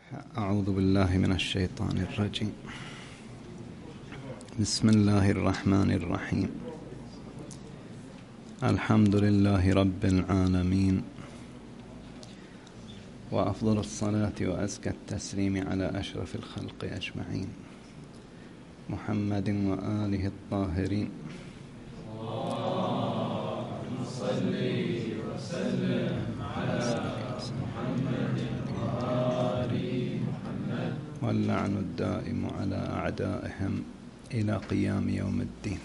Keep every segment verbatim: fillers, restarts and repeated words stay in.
أعوذ بالله من الشيطان الرجيم. بسم الله الرحمن الرحيم. الحمد لله رب العالمين، وأفضل الصلاة وأزكى التسليم على أشرف الخلق أجمعين، محمد وآله الطاهرين. اللهم صل وسلم على محمد وآل محمد، واللعن الدائم على أعدائهم إلى قيام يوم الدين.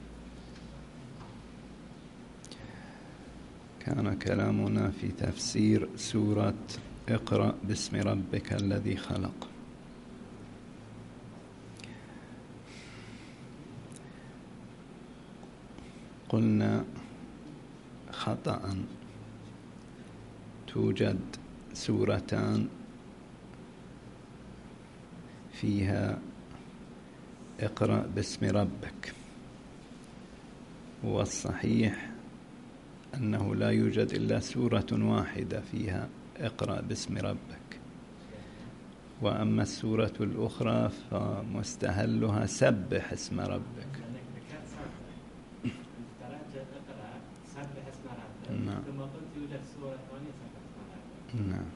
كان كلامنا في تفسير سورة اقرأ باسم ربك الذي خلق. قلنا خطأ توجد سورتان فيها اقرأ باسم ربك، والصحيح أنه لا يوجد إلا سورة واحدة فيها اقرأ باسم ربك، وأما السورة الأخرى فمستهلها سبح اسم ربك. نعم. ثم قلت يوجد سورة ثانية سبح اسم ربك. نعم.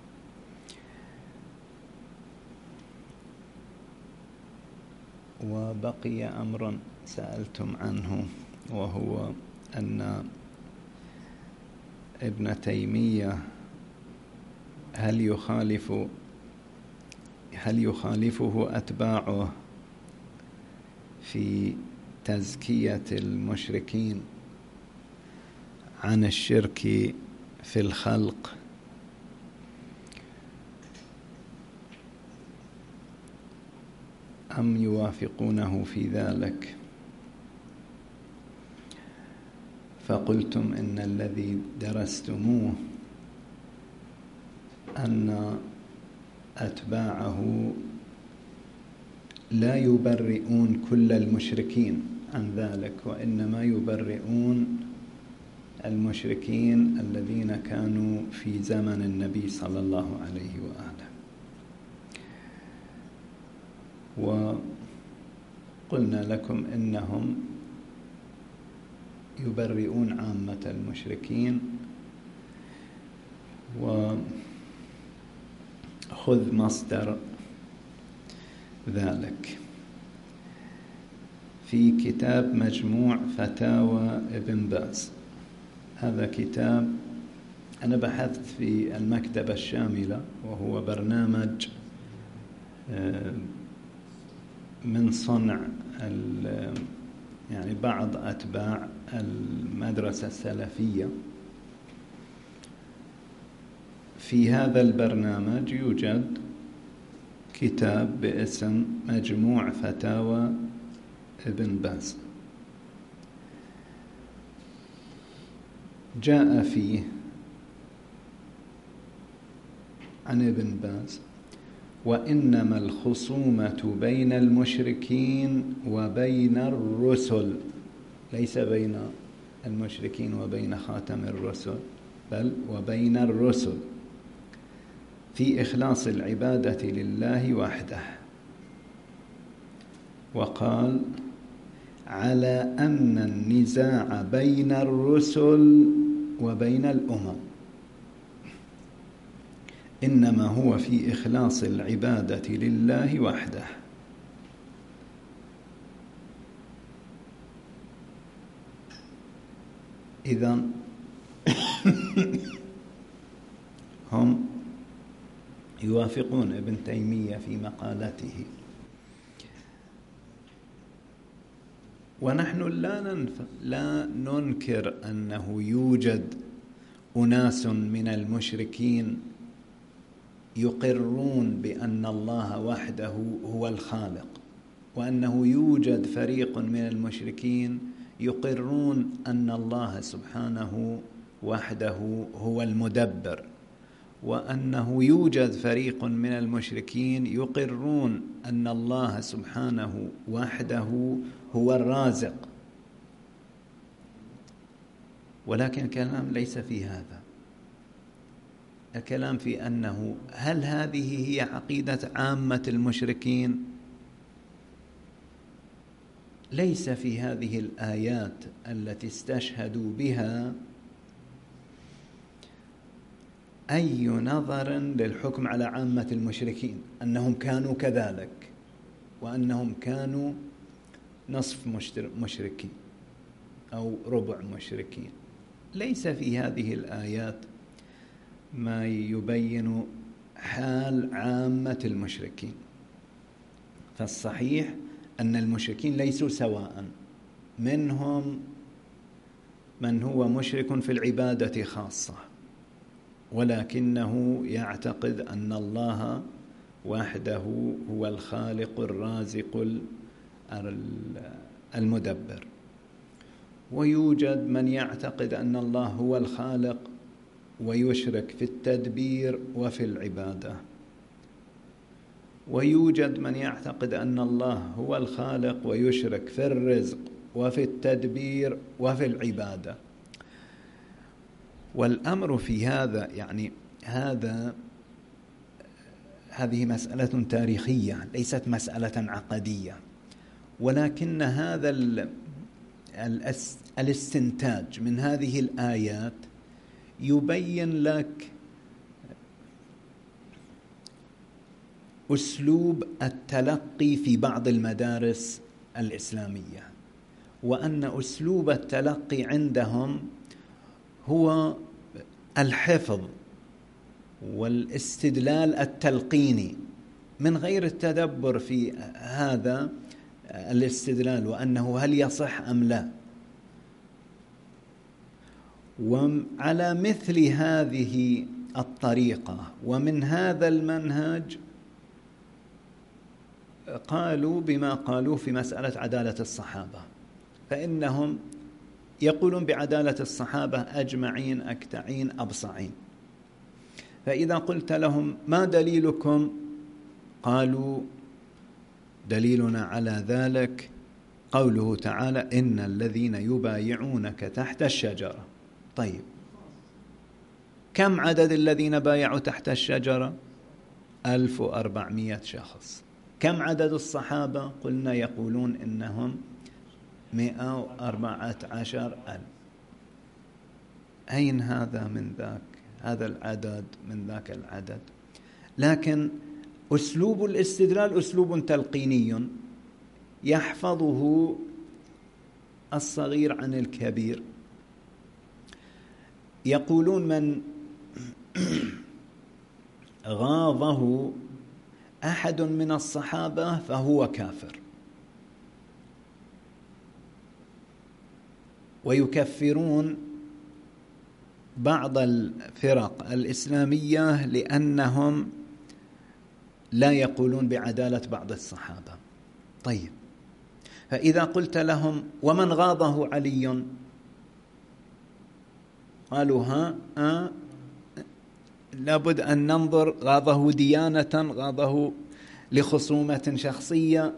وبقي أمر سألتم عنه، وهو أن ابن تيمية هل يخالف هل يخالفه أتباعه في تزكية المشركين عن الشرك في الخلق، أم يوافقونه في ذلك؟ فقلتم إن الذي درستموه أن أتباعه لا يبرئون كل المشركين عن ذلك، وإنما يبرئون المشركين الذين كانوا في زمن النبي صلى الله عليه وآله. وقلنا لكم إنهم يبرئون عامة المشركين. وخذ مصدر ذلك في كتاب مجموع فتاوى ابن باز. هذا كتاب أنا بحثت في المكتبة الشاملة، وهو برنامج من صنع يعني بعض أتباع المدرسة السلفية. في هذا البرنامج يوجد كتاب باسم مجموع فتاوى ابن باز. جاء فيه عن ابن باز: وإنما الخصومة بين المشركين وبين الرسل، ليس بين المشركين وبين خاتم الرسل، بل وبين الرسل، في إخلاص العبادة لله وحده. وقال: على أن النزاع بين الرسل وبين الأمم إنما هو في إخلاص العبادة لله وحده. إذن هم يوافقون ابن تيمية في مقالته، ونحن لا ننف... لا ننكر أنه يوجد أناس من المشركين يقرون بأن الله وحده هو الخالق، وأنه يوجد فريق من المشركين يقرون أن الله سبحانه وحده هو المدبر، وأنه يوجد فريق من المشركين يقرون أن الله سبحانه وحده هو الرازق. ولكن الكلام ليس في هذا، الكلام في أنه هل هذه هي عقيدة عامة المشركين؟ ليس في هذه الآيات التي استشهدوا بها أي نظر للحكم على عامة المشركين أنهم كانوا كذلك وأنهم كانوا نصف مشركين أو ربع مشركين. ليس في هذه الآيات ما يبين حال عامة المشركين. فالصحيح أن المشركين ليسوا سواء، منهم من هو مشرك في العبادة خاصة ولكنه يعتقد أن الله وحده هو الخالق الرازق المدبر، ويوجد من يعتقد أن الله هو الخالق ويشرك في التدبير وفي العبادة، ويوجد من يعتقد أن الله هو الخالق ويشرك في الرزق وفي التدبير وفي العبادة. والأمر في هذا يعني هذا هذه مسألة تاريخية ليست مسألة عقدية، ولكن هذا الاستنتاج من هذه الآيات يبين لك أسلوب التلقي في بعض المدارس الإسلامية، وأن أسلوب التلقي عندهم هو الحفظ والاستدلال التلقيني من غير التدبر في هذا الاستدلال وأنه هل يصح أم لا. وعلى مثل هذه الطريقة ومن هذا المنهج قالوا بما قالوا في مسألة عدالة الصحابة، فإنهم يقولون بعدالة الصحابة أجمعين أكتعين أبصعين، فإذا قلت لهم ما دليلكم قالوا دليلنا على ذلك قوله تعالى إن الذين يبايعونك تحت الشجرة. طيب كم عدد الذين بايعوا تحت الشجرة؟ ألف وأربعمائة شخص. كم عدد الصحابة؟ قلنا يقولون إنهم مئة وأربعة عشر ألف. أين هذا من ذاك؟ هذا العدد من ذاك العدد. لكن أسلوب الاستدلال أسلوب تلقيني يحفظه الصغير عن الكبير. يقولون من غاضه أحد من الصحابة فهو كافر، ويكفرون بعض الفرق الإسلامية لأنهم لا يقولون بعدالة بعض الصحابة. طيب فإذا قلت لهم ومن غاضه علي؟ قالوا ها آه لابد أن ننظر غاضه ديانة، غاضه لخصومة شخصية.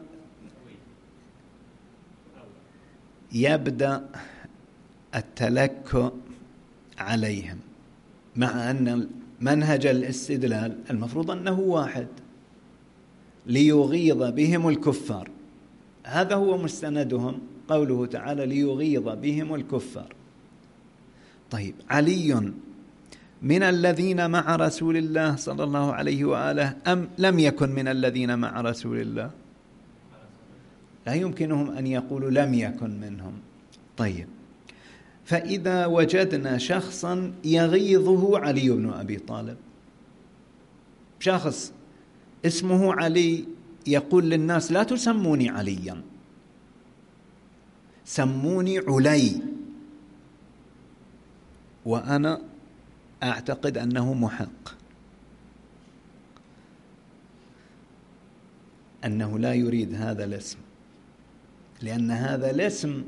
يبدأ التلكؤ عليهم، مع أن منهج الاستدلال المفروض أنه واحد، ليغيظ بهم الكفار. هذا هو مستندهم، قوله تعالى ليغيظ بهم الكفار. طيب علي من الذين مع رسول الله صلى الله عليه وآله أم لم يكن من الذين مع رسول الله؟ لا يمكنهم أن يقولوا لم يكن منهم. طيب فإذا وجدنا شخصا يغيظه علي بن أبي طالب، شخص اسمه علي يقول للناس لا تسموني عليا، سموني علي، وأنا أعتقد أنه محق، أنه لا يريد هذا الاسم، لأن هذا الاسم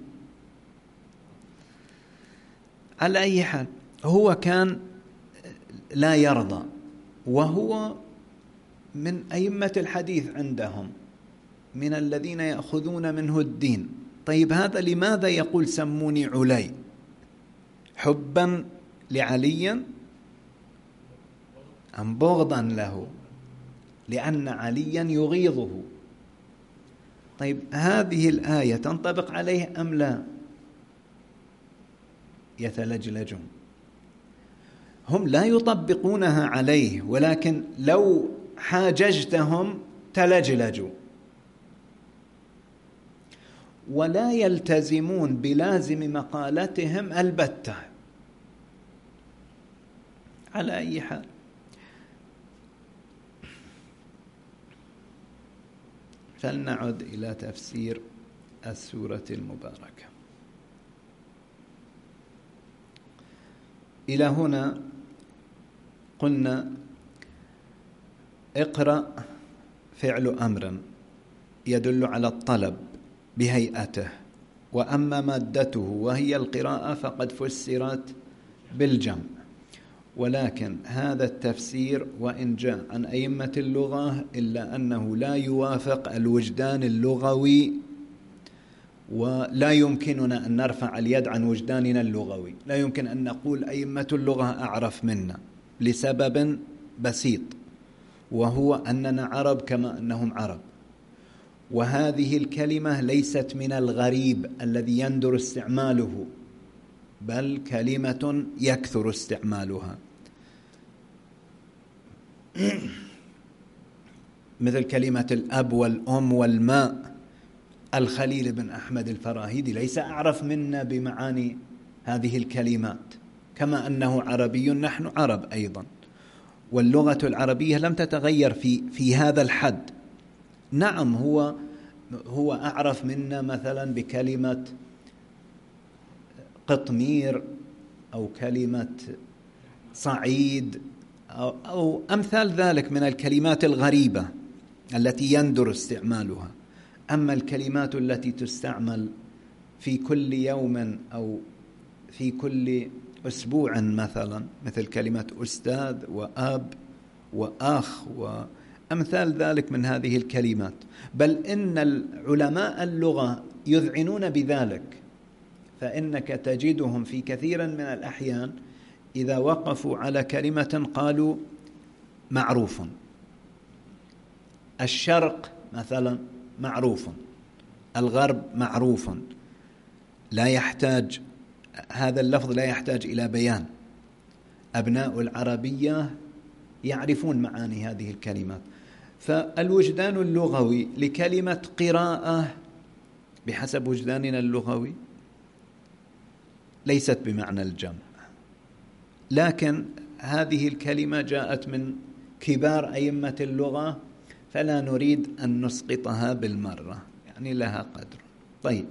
على أي حال هو كان لا يرضى، وهو من أئمة الحديث عندهم، من الذين يأخذون منه الدين. طيب هذا لماذا يقول سموني علي؟ حبا لعلي أم بغضا له لأن عليا يغيظه. طيب هذه الآية تنطبق عليه أم لا؟ يتلجلجون. هم لا يطبقونها عليه، ولكن لو حاججتهم تلجلجوا، ولا يلتزمون بلازم مقالتهم البتة. على أي حال، فلنعد إلى تفسير السورة المباركة. إلى هنا قلنا اقرأ فعل أمر يدل على الطلب بهيئته، وأما مادته وهي القراءة فقد فسرت بالجمع، ولكن هذا التفسير وإن جاء عن أئمة اللغة إلا أنه لا يوافق الوجدان اللغوي، ولا يمكننا أن نرفع اليد عن وجداننا اللغوي. لا يمكن أن نقول أئمة اللغة أعرف منا لسبب بسيط، وهو أننا عرب كما أنهم عرب، وهذه الكلمة ليست من الغريب الذي يندر استعماله، بل كلمة يكثر استعمالها، مثل كلمة الأب والأم والماء. الخليل بن أحمد الفراهيدي ليس أعرف منا بمعاني هذه الكلمات، كما أنه عربي نحن عرب أيضا، واللغة العربية لم تتغير في في هذا الحد. نعم هو هو أعرف منا مثلا بكلمة قطمير أو كلمة صعيد أو, أو أمثال ذلك من الكلمات الغريبة التي يندر استعمالها. أما الكلمات التي تستعمل في كل يوم أو في كل أسبوع مثلا، مثل كلمة أستاذ وأب وأخ وأمثال ذلك من هذه الكلمات، بل إن العلماء اللغة يذعنون بذلك، فإنك تجدهم في كثير من الأحيان إذا وقفوا على كلمة قالوا معروف. الشرق مثلا معروف، الغرب معروف، لا يحتاج هذا اللفظ لا يحتاج إلى بيان. أبناء العربية يعرفون معاني هذه الكلمات. فالوجدان اللغوي لكلمة قراءة بحسب وجداننا اللغوي ليست بمعنى الجمع، لكن هذه الكلمة جاءت من كبار أئمة اللغة، فلا نريد أن نسقطها بالمرة، يعني لها قدر. طيب،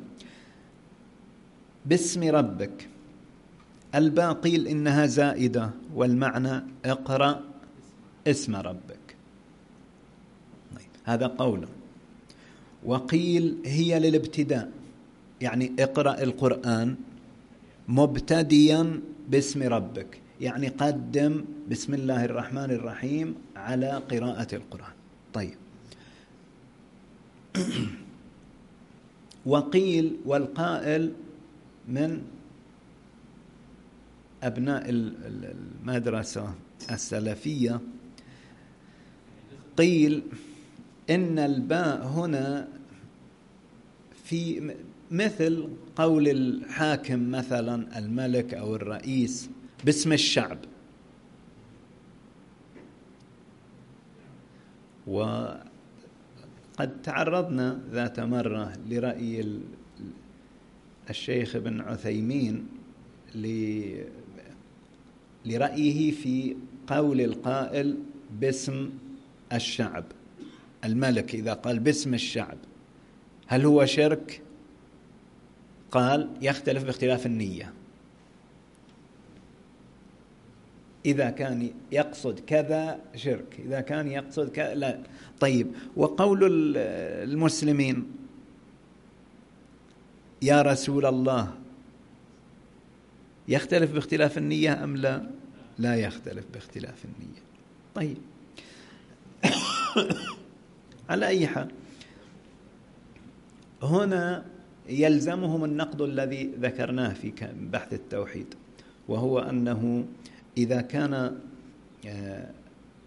باسم ربك، الباء قيل إنها زائدة، والمعنى اقرأ اسم ربك. طيب، هذا قول. وقيل هي للابتداء، يعني اقرأ القرآن مبتديا باسم ربك، يعني قدم بسم الله الرحمن الرحيم على قراءة القرآن. طيب، وقيل والقائل من أبناء المدرسة السلفية، قيل إن الباء هنا في مثل قول الحاكم مثلا الملك أو الرئيس باسم الشعب، وقد تعرضنا ذات مرة لرأي الشيخ ابن عثيمين لرأيه في قول القائل باسم الشعب. الملك إذا قال باسم الشعب هل هو شرك؟ قال يختلف باختلاف النية، إذا كان يقصد كذا شرك، إذا كان يقصد كذا لا. طيب، وقول المسلمين يا رسول الله يختلف باختلاف النية أم لا؟ لا يختلف باختلاف النية. طيب، على أي حال، هنا يلزمهم النقد الذي ذكرناه في بحث التوحيد، وهو أنه إذا كان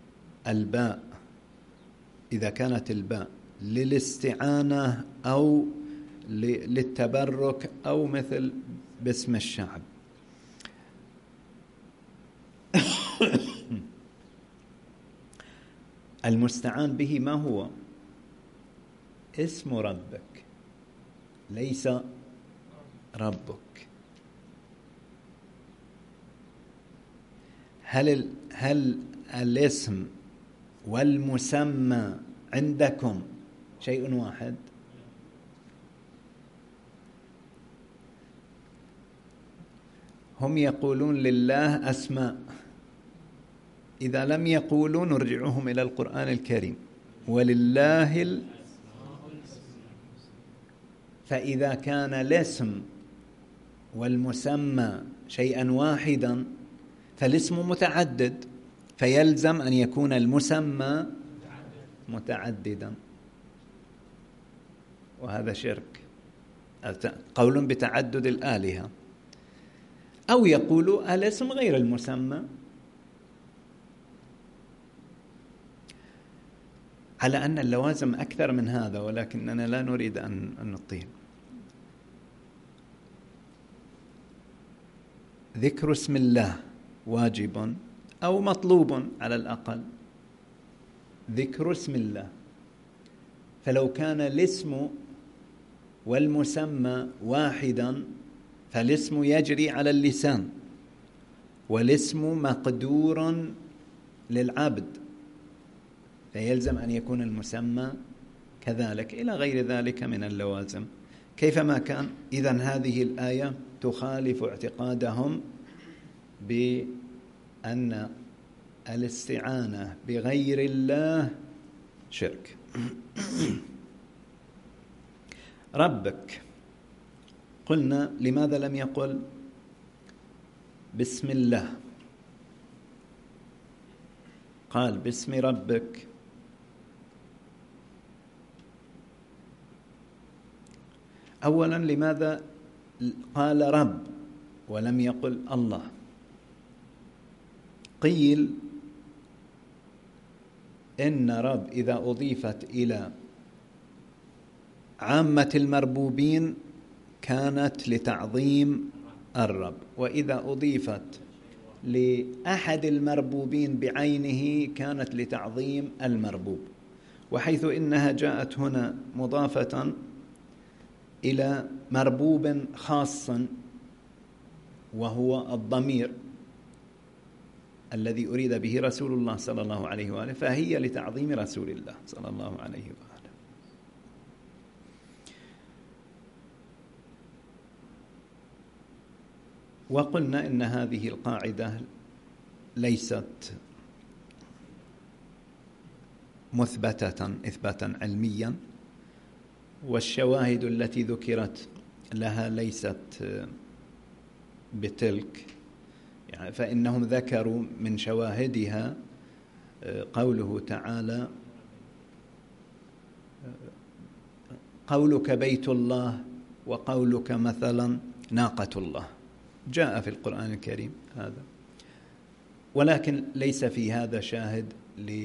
الباء إذا كانت الباء للاستعانة أو للتبرك أو مثل باسم الشعب. المستعان به ما هو؟ اسم ربك ليس ربك. هل هل الاسم والمسمى عندكم شيء واحد؟ هم يقولون لله أسماء، إذا لم يقولوا نرجعهم إلى القرآن الكريم، ولله ال... فإذا كان الاسم والمسمى شيئا واحدا فالاسم متعدد، فيلزم أن يكون المسمى متعددا، وهذا شرك، قول بتعدد الآلهة. أو يقولوا الاسم غير المسمى، على أن اللوازم أكثر من هذا، ولكننا لا نريد أن نطيل. ذكر اسم الله واجب أو مطلوب على الأقل، ذكر اسم الله. فلو كان الاسم والمسمى واحدا فالاسم يجري على اللسان، والاسم مقدور للعبد، فيلزم أن يكون المسمى كذلك، إلى غير ذلك من اللوازم. كيفما كان، إذن هذه الآية تخالف اعتقادهم بأن الاستعانة بغير الله شرك. ربك، قلنا لماذا لم يقل بسم الله؟ قال باسم ربك. أولا لماذا قال رب ولم يقل الله؟ قيل إن رب إذا أضيفت إلى عامة المربوبين كانت لتعظيم الرب، وإذا أضيفت لأحد المربوبين بعينه كانت لتعظيم المربوب. وحيث إنها جاءت هنا مضافة إلى مربوب خاص وهو الضمير الذي أريد به رسول الله صلى الله عليه وآله، فهي لتعظيم رسول الله صلى الله عليه وآله. وقلنا إن هذه القاعدة ليست مثبتة إثباتا علميا، والشواهد التي ذكرت لها ليست بتلك، يعني فإنهم ذكروا من شواهدها قوله تعالى: قولك بيت الله وقولك مثلا ناقة الله، جاء في القرآن الكريم هذا، ولكن ليس في هذا شاهد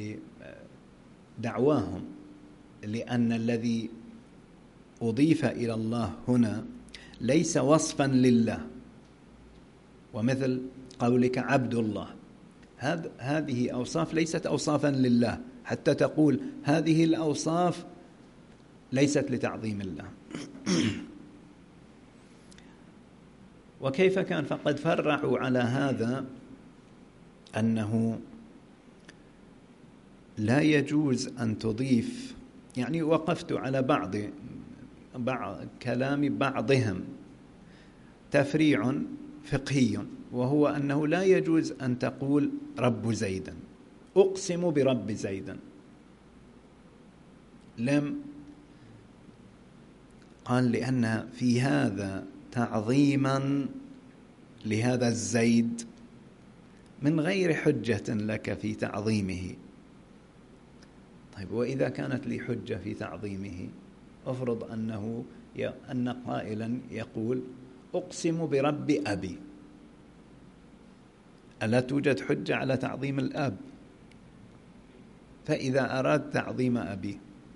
لدعواهم، لأن الذي أضيف إلى الله هنا ليس وصفا لله، ومثل قولك عبد الله، هذه أوصاف ليست أوصافا لله، حتى تقول هذه الأوصاف ليست لتعظيم الله. وكيف كان؟ فقد فرعوا على هذا أنه لا يجوز أن تضيف، يعني وقفت على بعض بعض كلام بعضهم تفريع فقهي، وهو أنه لا يجوز أن تقول رب زيدا، أقسم برب زيدا، لم قال لأن في هذا تعظيما لهذا الزيد من غير حجة لك في تعظيمه. طيب، وإذا كانت لي حجة في تعظيمه، أفرض أنه أن قائلا يقول أقسم برب أبي، ألا توجد حجة على تعظيم الأب؟ فإذا أراد تعظيم أبيه.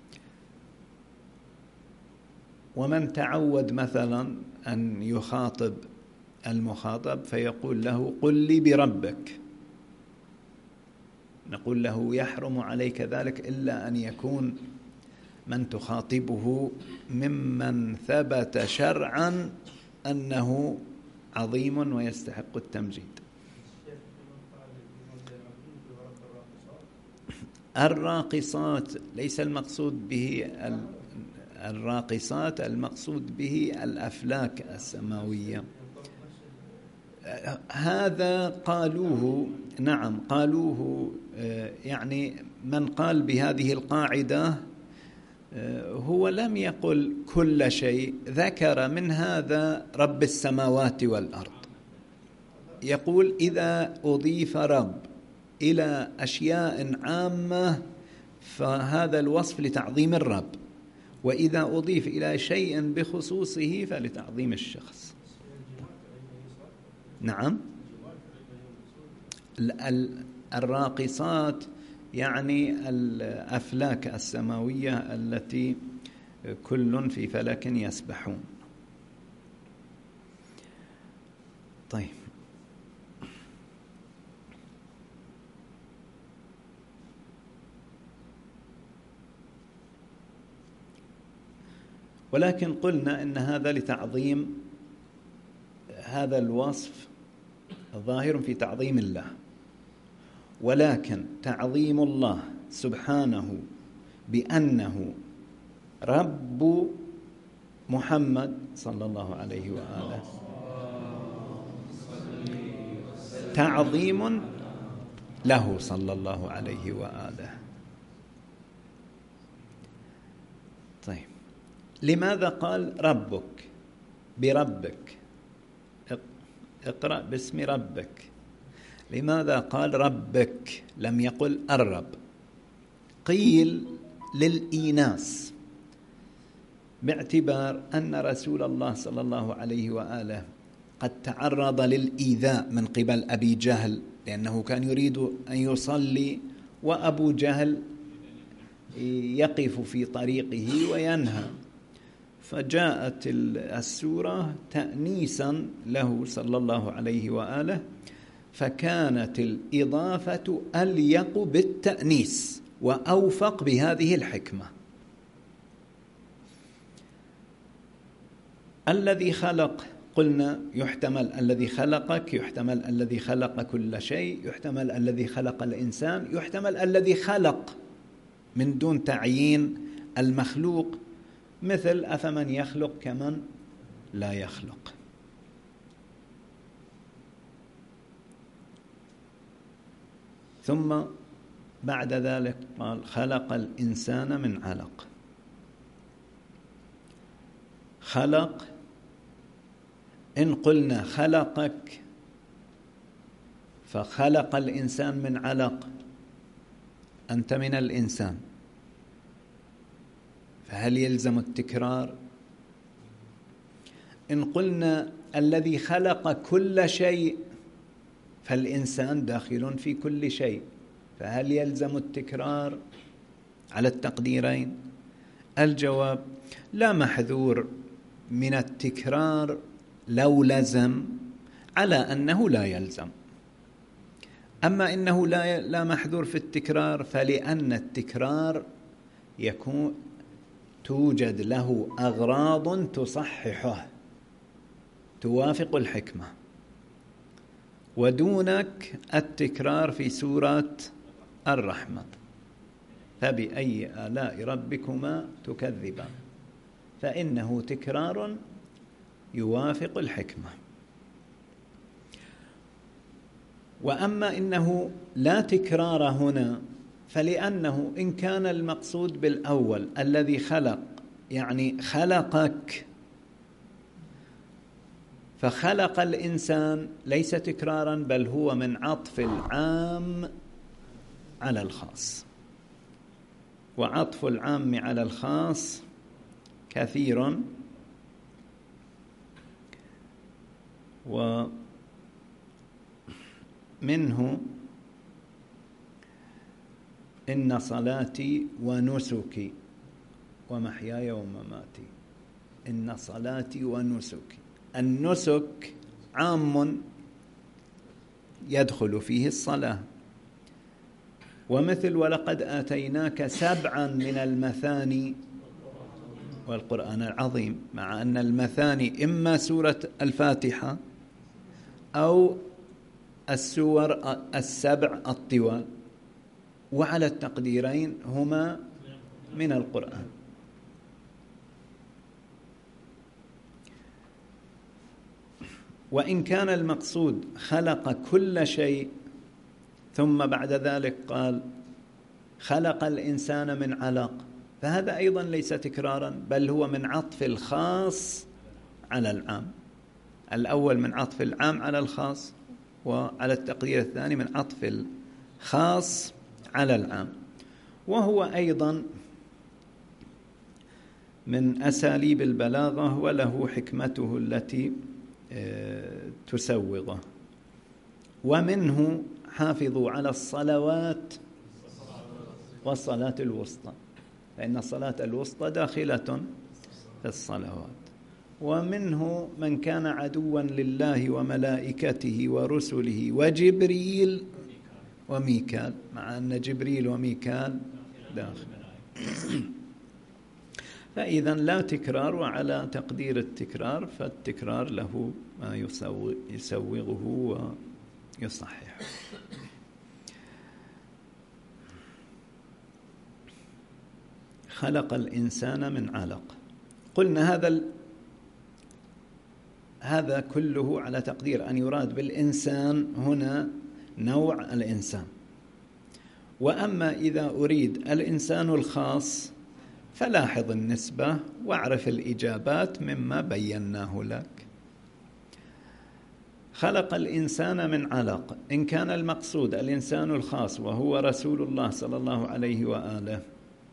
ومن تعود مثلا أن يخاطب المخاطب فيقول له قل لي بربك، نقول له يحرم عليك ذلك إلا أن يكون من تخاطبه ممن ثبت شرعا أنه عظيم ويستحق التمجيد. الراقصات ليس المقصود به الراقصات، المقصود به الأفلاك السماوية. هذا قالوه، نعم قالوه، يعني من قال بهذه القاعدة هو لم يقل كل شيء، ذكر من هذا رب السماوات والأرض. يقول إذا أضيف رب إلى أشياء عامة فهذا الوصف لتعظيم الرب، وإذا أضيف إلى شيء بخصوصه فلتعظيم الشخص. نعم. الراقصات يعني الأفلاك السماوية التي كل في فلك يسبحون. طيب، ولكن قلنا إن هذا لتعظيم، هذا الوصف ظاهر في تعظيم الله، ولكن تعظيم الله سبحانه بأنه رب محمد صلى الله عليه وآله تعظيم له صلى الله عليه وآله. طيب، لماذا قال ربك بربك؟ اقرأ باسم ربك. لماذا قال ربك لم يقل الرب؟ قيل للإيناس، باعتبار أن رسول الله صلى الله عليه وآله قد تعرض للإيذاء من قبل أبي جهل، لأنه كان يريد أن يصلي وأبو جهل يقف في طريقه وينهى، فجاءت السورة تأنيسا له صلى الله عليه وآله، فكانت الإضافة أليق بالتأنيس وأوفق بهذه الحكمة. الذي خلق، قلنا يحتمل الذي خلقك، يحتمل الذي خلق كل شيء، يحتمل الذي خلق الإنسان، يحتمل الذي خلق من دون تعيين المخلوق، مثل أفمن يخلق كمن لا يخلق. ثم بعد ذلك قال خلق الإنسان من علق. خلق، إن قلنا خلقك فخلق الإنسان من علق، أنت من الإنسان، فهل يلزم التكرار؟ إن قلنا الذي خلق كل شيء فالإنسان داخل في كل شيء، فهل يلزم التكرار على التقديرين؟ الجواب لا محذور من التكرار لو لزم، على أنه لا يلزم. أما إنه لا لا محذور في التكرار فلأن التكرار يكون توجد له أغراض تصححه توافق الحكمة، ودونك التكرار في سورة الرحمة، فبأي آلاء ربكما تكذبان، فإنه تكرار يوافق الحكمة. وأما إنه لا تكرار هنا فلأنه إن كان المقصود بالأول الذي خلق يعني خلقك، فخلق الإنسان ليس تكرارا بل هو من عطف العام على الخاص، وعطف العام على الخاص كثير، ومنه إن صلاتي ونسكي ومحياي ومماتي. إن صلاتي ونسكي. النسك عام يدخل فيه الصلاة، ومثل ولقد آتيناك سبعا من المثاني والقرآن العظيم، مع أن المثاني إما سورة الفاتحة أو السور السبع الطوال، وعلى التقديرين هما من القرآن. وإن كان المقصود خلق كل شيء ثم بعد ذلك قال خلق الإنسان من علق، فهذا أيضا ليس تكرارا، بل هو من عطف الخاص على العام. الأول من عطف العام على الخاص، وعلى التقدير الثاني من عطف الخاص على العام. وهو أيضا من أساليب البلاغة، وله حكمته التي تسوغه. ومنه حافظوا على الصلوات والصلاة الوسطى، فإن الصلاة الوسطى داخلة في الصلوات. ومنه من كان عدوا لله وملائكته ورسله وجبريل وميكال، مع أن جبريل وميكال داخل. فإذا لا تكرار، وعلى تقدير التكرار فالتكرار له ما يسوغه ويصححه. خلق الإنسان من علق. قلنا هذا ال... هذا كله على تقدير أن يراد بالإنسان هنا نوع الإنسان. وأما إذا أريد الإنسان الخاص فلاحظ النسبة واعرف الإجابات مما بيناه لك. خلق الإنسان من علق. إن كان المقصود الإنسان الخاص وهو رسول الله صلى الله عليه وآله،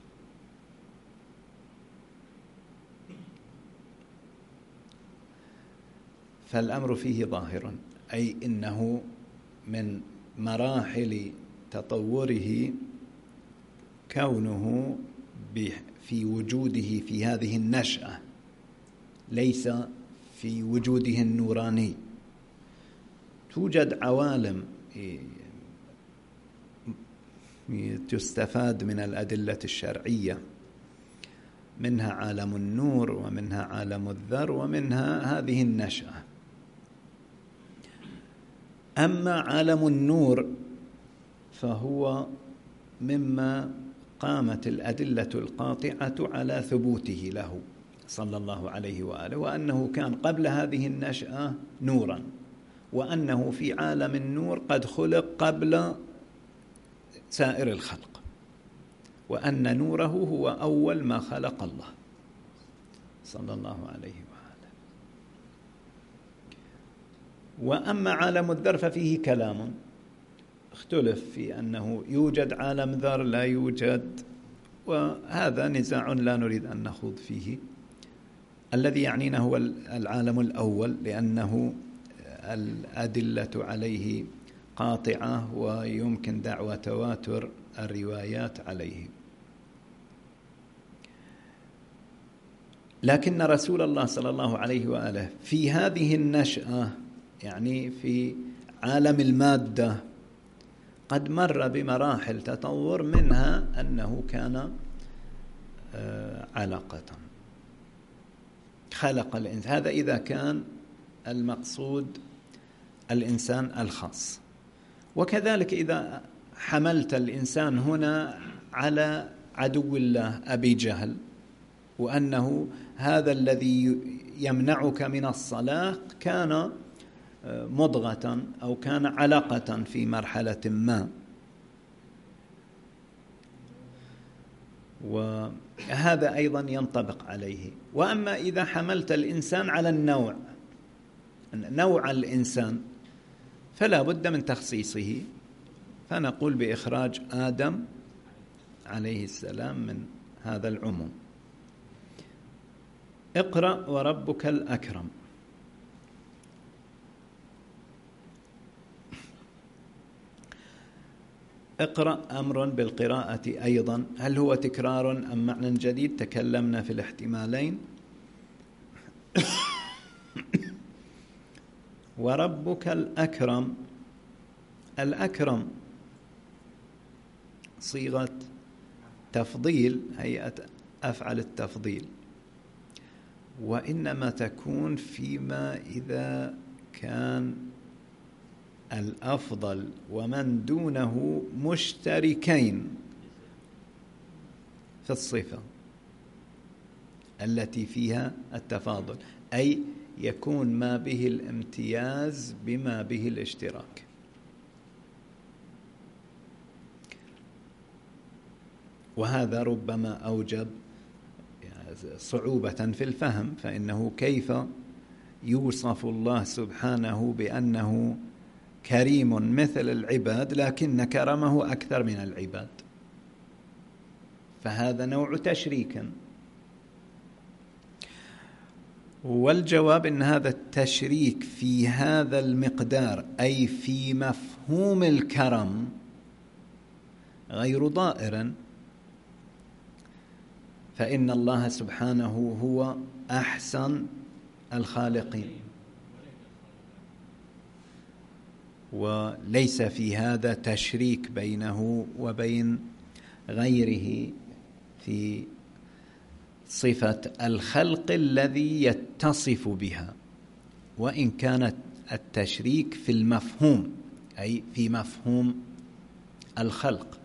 فالأمر فيه ظاهر، أي إنه من مراحل تطوره كونه في وجوده في هذه النشأة، ليس في وجوده النوراني. توجد عوالم تستفاد من الأدلة الشرعية، منها عالم النور ومنها عالم الذر ومنها هذه النشأة. أما عالم النور فهو مما قامت الأدلة القاطعة على ثبوته له صلى الله عليه وآله، وأنه كان قبل هذه النشأة نورا، وأنه في عالم النور قد خلق قبل سائر الخلق، وأن نوره هو أول ما خلق الله صلى الله عليه وآله. وأما عالم الذر ففيه كلام، اختلف في أنه يوجد عالم ذر لا يوجد، وهذا نزاع لا نريد أن نخوض فيه. الذي يعنينا هو العالم الأول، لأنه الأدلة عليه قاطعة ويمكن دعوى تواتر الروايات عليه. لكن رسول الله صلى الله عليه وآله في هذه النشأة، يعني في عالم المادة، قد مر بمراحل تطور، منها أنه كان علقة خلق الإنسان. هذا إذا كان المقصود الإنسان الخاص. وكذلك إذا حملت الإنسان هنا على عدو الله أبي جهل، وأنه هذا الذي يمنعك من الصلاة كان مضغة أو كان علقة في مرحلة ما، وهذا أيضا ينطبق عليه. وأما إذا حملت الإنسان على النوع نوع الإنسان فلا بد من تخصيصه، فنقول بإخراج آدم عليه السلام من هذا العموم. اقرأ وربك الأكرم. اقرأ أمر بالقراءة أيضا، هل هو تكرار أم معنى جديد؟ تكلمنا في الاحتمالين. وربك الأكرم، الأكرم صيغة تفضيل، هيئة أفعل التفضيل، وإنما تكون فيما إذا كان الأفضل ومن دونه مشتركين في الصفة التي فيها التفاضل، أي يكون ما به الامتياز بما به الاشتراك. وهذا ربما أوجب صعوبة في الفهم، فإنه كيف يوصف الله سبحانه بأنه كريم مثل العباد لكن كرمه أكثر من العباد؟ فهذا نوع تشريك. والجواب أن هذا التشريك في هذا المقدار، أي في مفهوم الكرم، غير ضائر، فإن الله سبحانه هو أحسن الخالقين، وليس في هذا تشريك بينه وبين غيره في صفة الخلق الذي يتصف بها، وإن كانت التشريك في المفهوم، أي في مفهوم الخلق.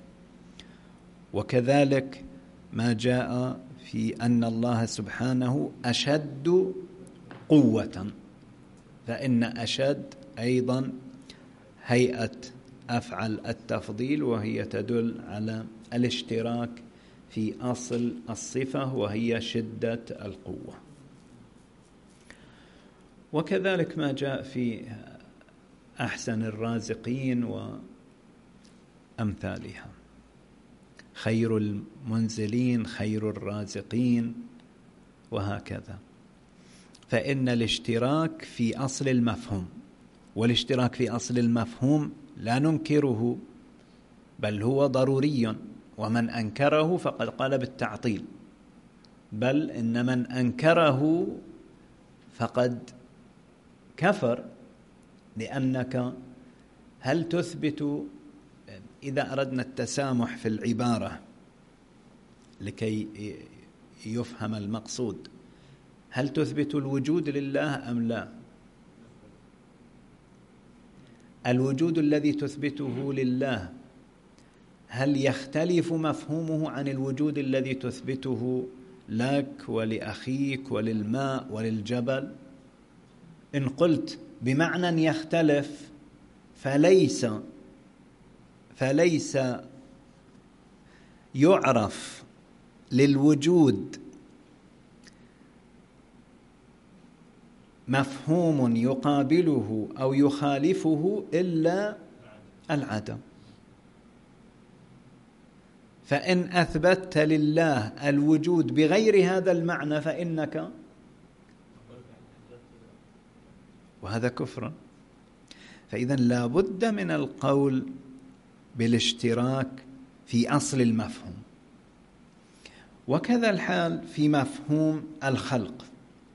وكذلك ما جاء في أن الله سبحانه أشد قوة، فإن أشد أيضا هيئة أفعل التفضيل، وهي تدل على الاشتراك في أصل الصفة وهي شدة القوة. وكذلك ما جاء في أحسن الرازقين وأمثالها، خير المنزلين، خير الرازقين، وهكذا. فإن الاشتراك في أصل المفهوم، والاشتراك في أصل المفهوم لا ننكره، بل هو ضروري، ومن أنكره فقد قال بالتعطيل، بل إن من أنكره فقد كفر. لأنك هل تثبت، إذا أردنا التسامح في العبارة لكي يفهم المقصود، هل تثبت الوجود لله أم لا؟ الوجود الذي تثبته لله هل يختلف مفهومه عن الوجود الذي تثبته لك ولأخيك وللماء وللجبل؟ إن قلت بمعنى يختلف فليس فليس يعرف للوجود مفهوم يقابله أو يخالفه إلا العدم. فإن أثبتت لله الوجود بغير هذا المعنى فإنك، وهذا كفر. فإذا لا بد من القول بالاشتراك في أصل المفهوم. وكذا الحال في مفهوم الخلق،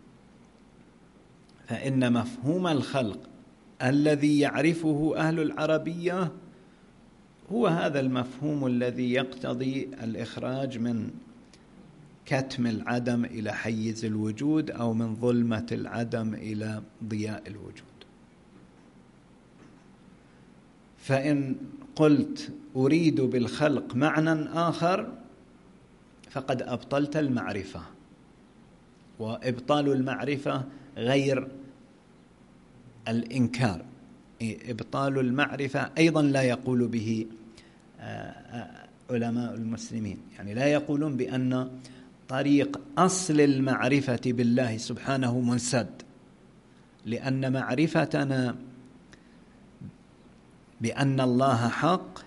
فإن مفهوم الخلق الذي يعرفه أهل العربية هو هذا المفهوم الذي يقتضي الإخراج من كتم العدم إلى حيز الوجود، أو من ظلمة العدم إلى ضياء الوجود. فإن قلت أريد بالخلق معنى آخر فقد أبطلت المعرفة، وإبطال المعرفة غير الإنكار. إبطال المعرفة أيضا لا يقول به علماء المسلمين، يعني لا يقولون بأن طريق أصل المعرفة بالله سبحانه منسد، لأن معرفتنا بأن الله حق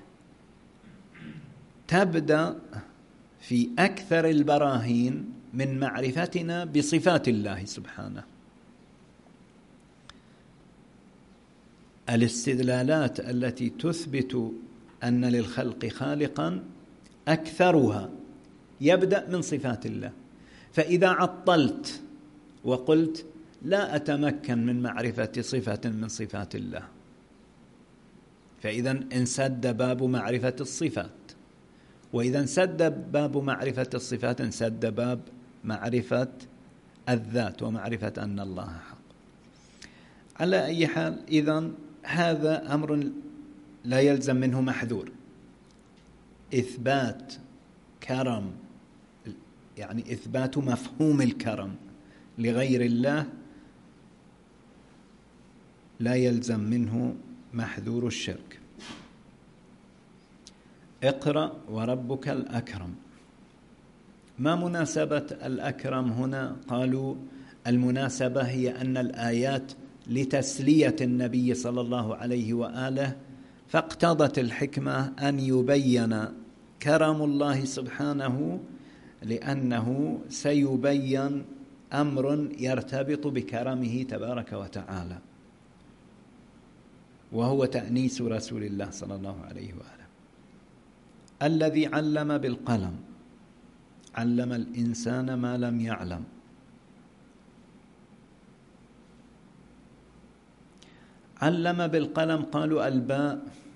تبدأ في أكثر البراهين من معرفتنا بصفات الله سبحانه. الاستدلالات التي تثبت أن للخلق خالقا أكثرها يبدأ من صفات الله. فإذا عطلت وقلت لا أتمكن من معرفة صفة من صفات الله، فإذا انسد باب معرفة الصفات، وإذا انسد باب معرفة الصفات انسد باب معرفة الذات ومعرفة أن الله حق. على أي حال، إذن هذا أمر لا يلزم منه محذور. إثبات كرم، يعني إثبات مفهوم الكرم لغير الله، لا يلزم منه محذور الشرك. اقرأ وربك الأكرم. ما مناسبة الأكرم هنا؟ قالوا المناسبة هي أن الآيات لتسلية النبي صلى الله عليه وآله، فاقتضت الحكمة أن يبين كرم الله سبحانه، لأنه سيبين أمر يرتبط بكرمه تبارك وتعالى، وهو تأنيس رسول الله صلى الله عليه وآله الذي علم بالقلم، علم الإنسان ما لم يعلم. علم بالقلم، قالوا الباء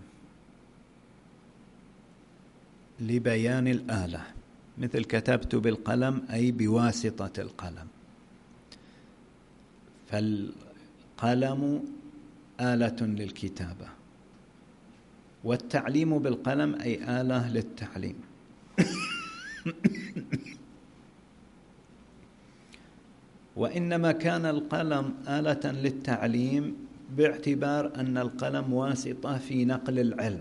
لبيان الآلة، مثل كتبت بالقلم أي بواسطة القلم، فالقلم آلة للكتابة، والتعليم بالقلم أي آلة للتعليم. وإنما كان القلم آلة للتعليم باعتبار أن القلم واسطة في نقل العلم،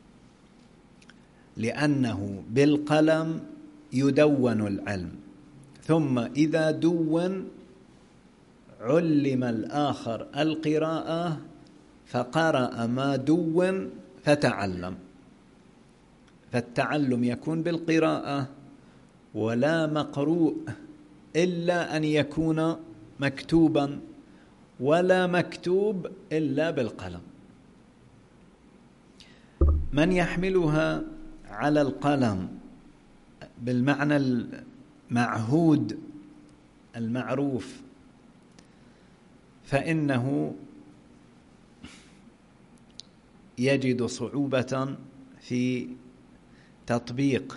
لأنه بالقلم يدون العلم، ثم إذا دون علم الآخر القراءة فقرأ ما دون فتعلم. فالتعلم يكون بالقراءة، ولا مقروء إلا أن يكون مكتوبا، ولا مكتوب إلا بالقلم. من يحملها على القلم بالمعنى المعهود المعروف، فإنه يجد صعوبة في تطبيق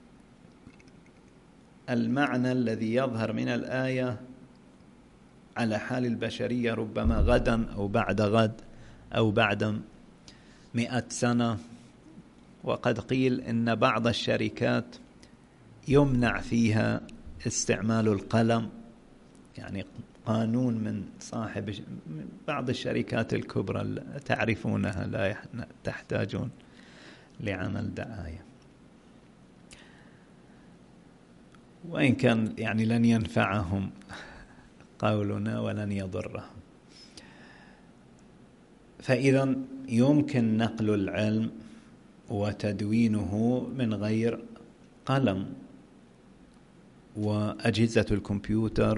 المعنى الذي يظهر من الآية على حال البشرية، ربما غدا أو بعد غد أو بعد مئة سنة. وقد قيل إن بعض الشركات يمنع فيها استعمال القلم، يعني قانون من صاحب بعض الشركات الكبرى تعرفونها، لا تحتاجون لعمل دعاية، وإن كان يعني لن ينفعهم قولنا ولن يضرهم. فإذا يمكن نقل العلم وتدوينه من غير قلم، وأجهزة الكمبيوتر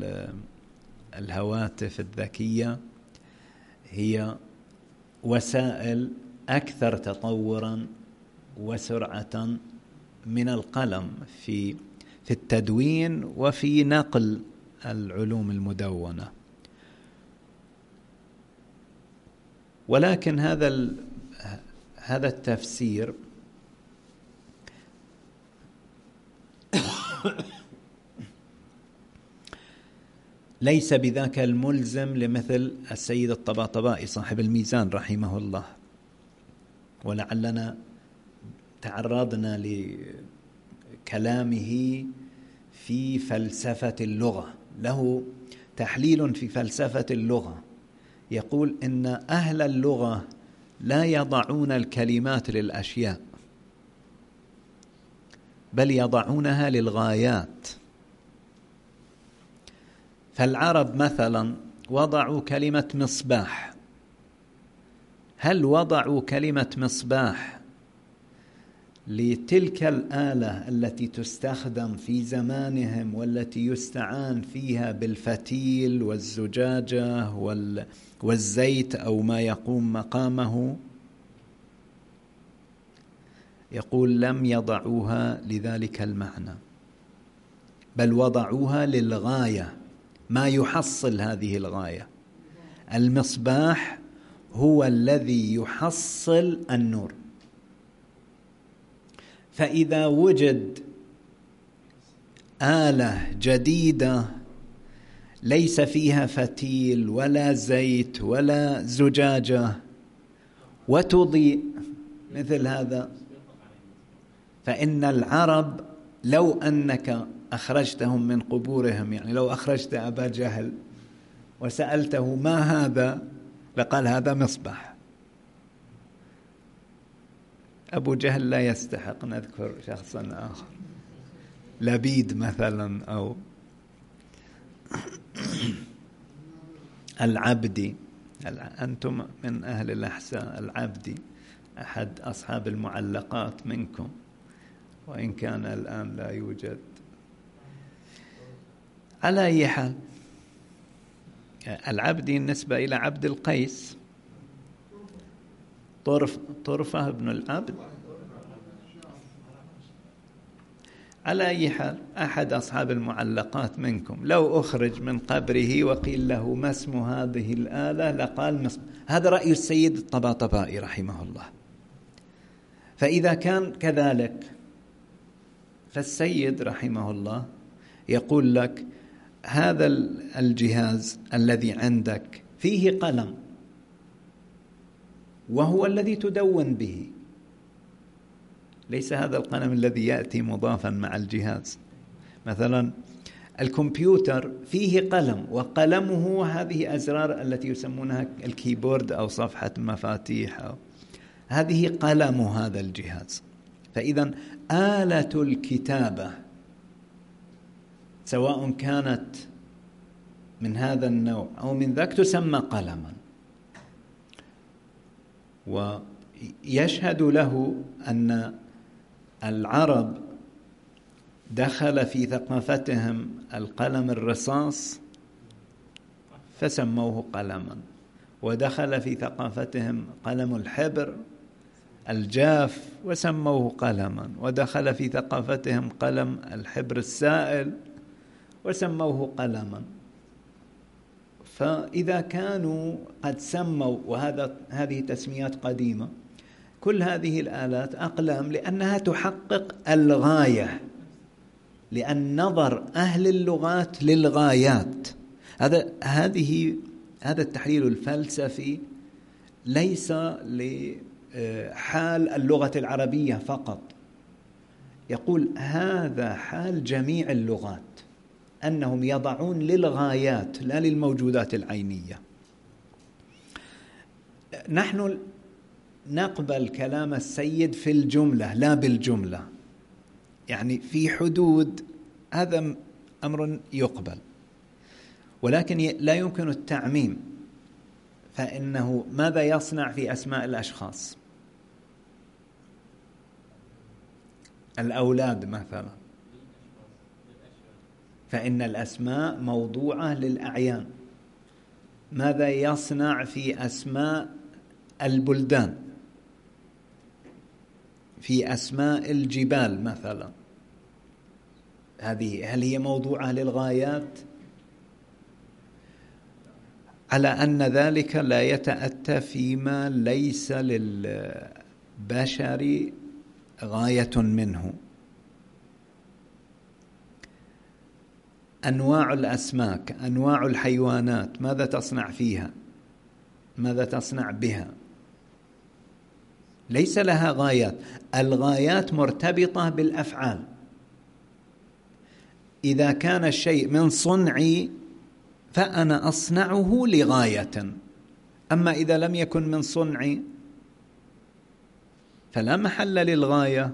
والهواتف الذكية هي وسائل أكثر تطورا وسرعة من القلم في في التدوين وفي نقل العلوم المدونة. ولكن هذا هذا التفسير ليس بذاك الملزم لمثل السيد الطباطبائي صاحب الميزان رحمه الله. ولعلنا تعرضنا لكلامه في فلسفة اللغة، له تحليل في فلسفة اللغة، يقول إن أهل اللغة لا يضعون الكلمات للأشياء، بل يضعونها للغايات. فالعرب مثلا وضعوا كلمة مصباح، هل وضعوا كلمة مصباح لتلك الآلة التي تستخدم في زمانهم والتي يستعان فيها بالفتيل والزجاجة والزيت أو ما يقوم مقامه، يقول لم يضعوها لذلك المعنى، بل وضعوها للغاية، ما يحصل هذه الغاية. المصباح هو الذي يحصل النور، فإذا وجد آلة جديدة ليس فيها فتيل ولا زيت ولا زجاجة وتضيء مثل هذا، فإن العرب لو أنك أخرجتهم من قبورهم، يعني لو أخرجت أبا جهل وسألته ما هذا لقال هذا مصباح. أبو جهل لا يستحق نذكر شخصا آخر، لبيد مثلا، أو العبدي. أنتم من أهل الأحساء، العبدي أحد أصحاب المعلقات منكم، وإن كان الآن لا يوجد. على أي حال، العبدي نسبة إلى عبد القيس، طرف طرفة ابن العبد. على أي حال، أحد أصحاب المعلقات منكم لو أخرج من قبره وقيل له ما اسم هذه الآلة لقال مصباح. هذا رأي السيد الطباطبائي رحمه الله. فإذا كان كذلك فالسيد رحمه الله يقول لك هذا الجهاز الذي عندك فيه قلم، وهو الذي تدون به، ليس هذا القلم الذي يأتي مضافا مع الجهاز. مثلا الكمبيوتر فيه قلم، وقلمه هذه أزرار التي يسمونها الكيبورد أو صفحة مفاتيح، أو هذه قلم هذا الجهاز. فإذا آلة الكتابة سواء كانت من هذا النوع أو من ذاك تسمى قلما. ويشهد له أن العرب دخل في ثقافتهم القلم الرصاص فسموه قلما، ودخل في ثقافتهم قلم الحبر الجاف وسموه قلما، ودخل في ثقافتهم قلم الحبر السائل وسموه قلما. فإذا كانوا قد سموا، وهذا هذه تسميات قديمة، كل هذه الآلات أقلام لأنها تحقق الغاية، لأن نظر أهل اللغات للغايات. هذا هذه هذا التحليل الفلسفي ليس لحال اللغة العربية فقط، يقول هذا حال جميع اللغات، أنهم يضعون للغايات لا للموجودات العينية. نحن نقبل كلام السيد في الجملة لا بالجملة، يعني في حدود، هذا أمر يقبل، ولكن لا يمكن التعميم. فإنه ماذا يصنع في أسماء الأشخاص؟ الأولاد مثلا، فإن الأسماء موضوعة للأعيان. ماذا يصنع في أسماء البلدان؟ في أسماء الجبال مثلا، هذه هل هي موضوعة للغايات؟ على أن ذلك لا يتأتى فيما ليس للبشر غاية منه. أنواع الأسماك، أنواع الحيوانات، ماذا تصنع فيها؟ ماذا تصنع بها؟ ليس لها غايات. الغايات مرتبطة بالأفعال. إذا كان الشيء من صنعي فأنا أصنعه لغاية، أما إذا لم يكن من صنعي فلا محل للغاية،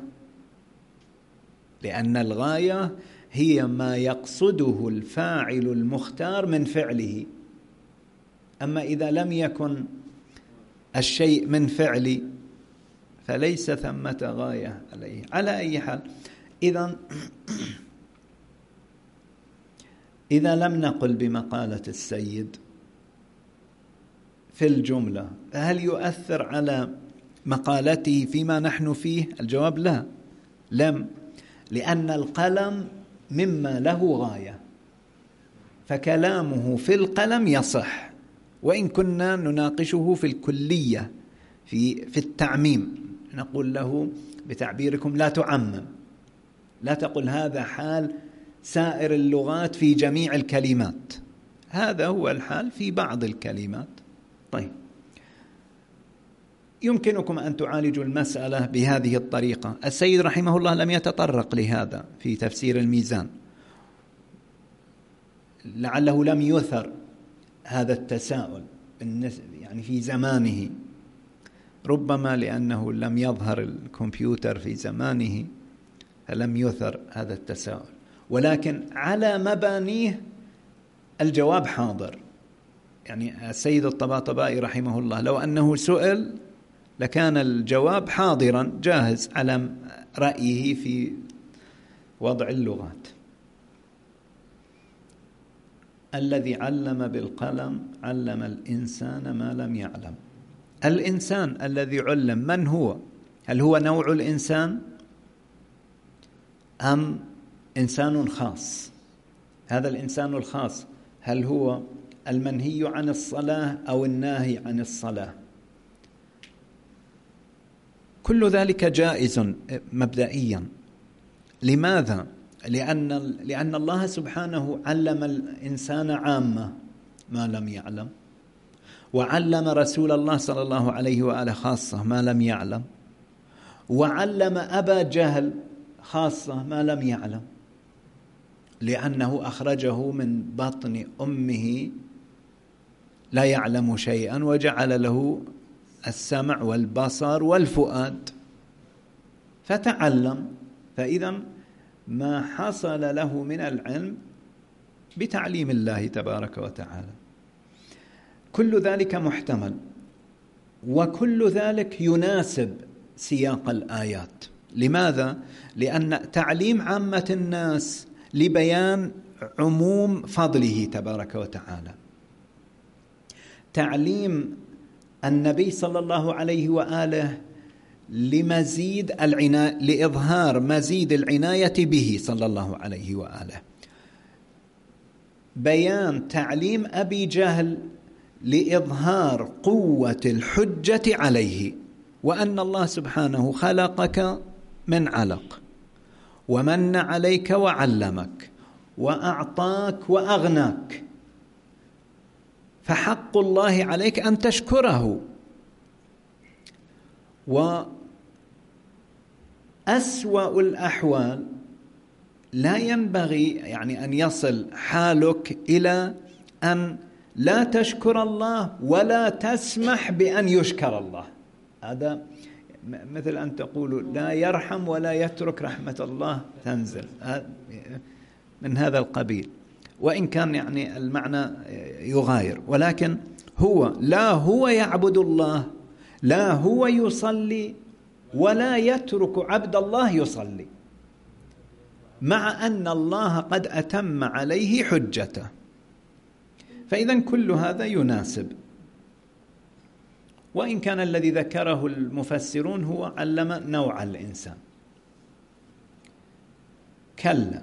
لأن الغاية هي ما يقصده الفاعل المختار من فعله. أما إذا لم يكن الشيء من فعلي فليس ثمة غاية عليه. على أي حال، إذن إذا لم نقل بمقالة السيد في الجملة، هل يؤثر على مقالته فيما نحن فيه؟ الجواب لا، لم، لأن القلم مما له غاية، فكلامه في القلم يصح، وإن كنا نناقشه في الكلية في في التعميم، نقول له بتعبيركم لا تعمم، لا تقل هذا حال سائر اللغات في جميع الكلمات، هذا هو الحال في بعض الكلمات. طيب، يمكنكم أن تعالجوا المسألة بهذه الطريقة. السيد رحمه الله لم يتطرق لهذا في تفسير الميزان، لعله لم يثر هذا التساؤل يعني في زمانه، ربما لأنه لم يظهر الكمبيوتر في زمانه فلم يثر هذا التساؤل، ولكن على مبانيه الجواب حاضر. يعني السيد الطباطبائي رحمه الله لو أنه سئل لكان الجواب حاضرا جاهز على رأيه في وضع اللغات. الذي علم بالقلم علم الإنسان ما لم يعلم. الإنسان الذي علم من هو؟ هل هو نوع الإنسان أم إنسان خاص؟ هذا الإنسان الخاص هل هو المنهي عن الصلاة أو الناهي عن الصلاة؟ كل ذلك جائز مبدئيا. لماذا؟ لأن لأن الله سبحانه علم الإنسان عامة ما لم يعلم، وعلم رسول الله صلى الله عليه وآله خاصة ما لم يعلم، وعلم أبا جهل خاصة ما لم يعلم، لأنه أخرجه من بطن أمه لا يعلم شيئا وجعل له السمع والبصر والفؤاد فتعلم. فإذا ما حصل له من العلم بتعليم الله تبارك وتعالى. كل ذلك محتمل، وكل ذلك يناسب سياق الآيات. لماذا؟ لأن تعليم عامة الناس لبيان عموم فضله تبارك وتعالى، تعليم النبي صلى الله عليه وآله لمزيد العناية، لإظهار مزيد العناية به صلى الله عليه وآله، بيان تعليم أبي جهل لإظهار قوة الحجة عليه، وأن الله سبحانه خلقك من علق ومن عليك وعلمك وأعطاك وأغناك، فحق الله عليك أن تشكره. وأسوأ الأحوال لا ينبغي يعني أن يصل حالك إلى أن لا تشكر الله ولا تسمح بأن يشكر الله. هذا مثل أن تقول لا يرحم ولا يترك رحمة الله تنزل، من هذا القبيل، وإن كان يعني المعنى يغاير، ولكن هو لا هو يعبد الله، لا هو يصلي ولا يترك عبد الله يصلي، مع أن الله قد أتم عليه حجته. فإذا كل هذا يناسب، وإن كان الذي ذكره المفسرون هو علم نوع الإنسان. كلا،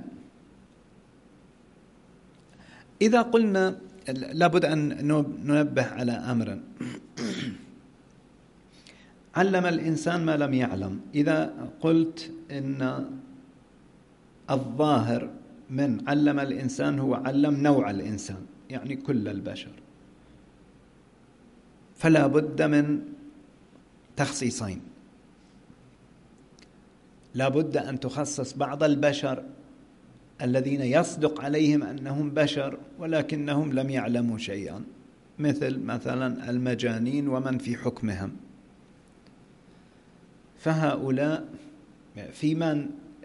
إذا قلنا لابد أن ننبه على أمر، علم الإنسان ما لم يعلم. إذا قلت إن الظاهر من علم الإنسان هو علم نوع الإنسان، يعني كل البشر، فلا بد من تخصيصين. لا بد أن تخصص بعض البشر الذين يصدق عليهم أنهم بشر ولكنهم لم يعلموا شيئا، مثل مثلا المجانين ومن في حكمهم، فهؤلاء فيما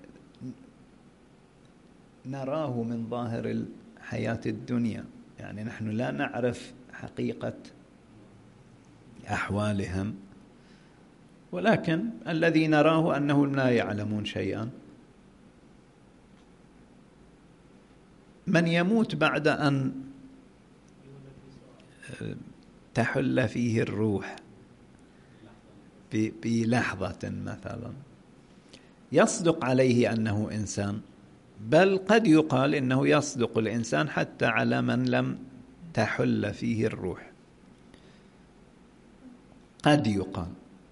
نراه من ظاهر الحياة الدنيا، يعني نحن لا نعرف حقيقة أحوالهم، ولكن الذي نراه أنهم لا يعلمون شيئا. من يموت بعد أن تحل فيه الروح بلحظة مثلا يصدق عليه أنه إنسان، بل قد يقال إنه يصدق الإنسان حتى على من لم تحل فيه الروح، قد يقال.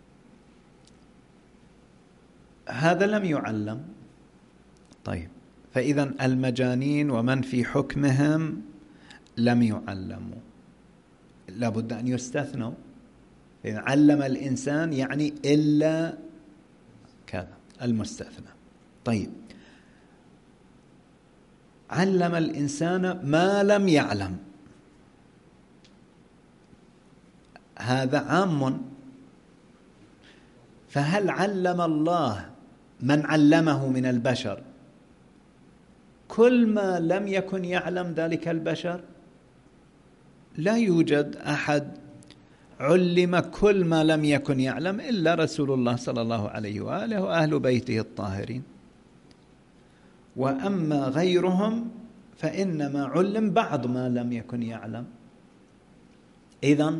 هذا لم يعلم. طيب، فإذا المجانين ومن في حكمهم لم يعلموا، لابد أن يستثنوا. إذا علم الإنسان يعني إلا كذا المستثنى. طيب، علم الإنسان ما لم يعلم، هذا عام. فهل علم الله من علمه من البشر كل ما لم يكن يعلم ذلك البشر؟ لا يوجد أحد علم كل ما لم يكن يعلم إلا رسول الله صلى الله عليه وآله وأهل بيته الطاهرين. وأما غيرهم فإنما علم بعض ما لم يكن يعلم. إذن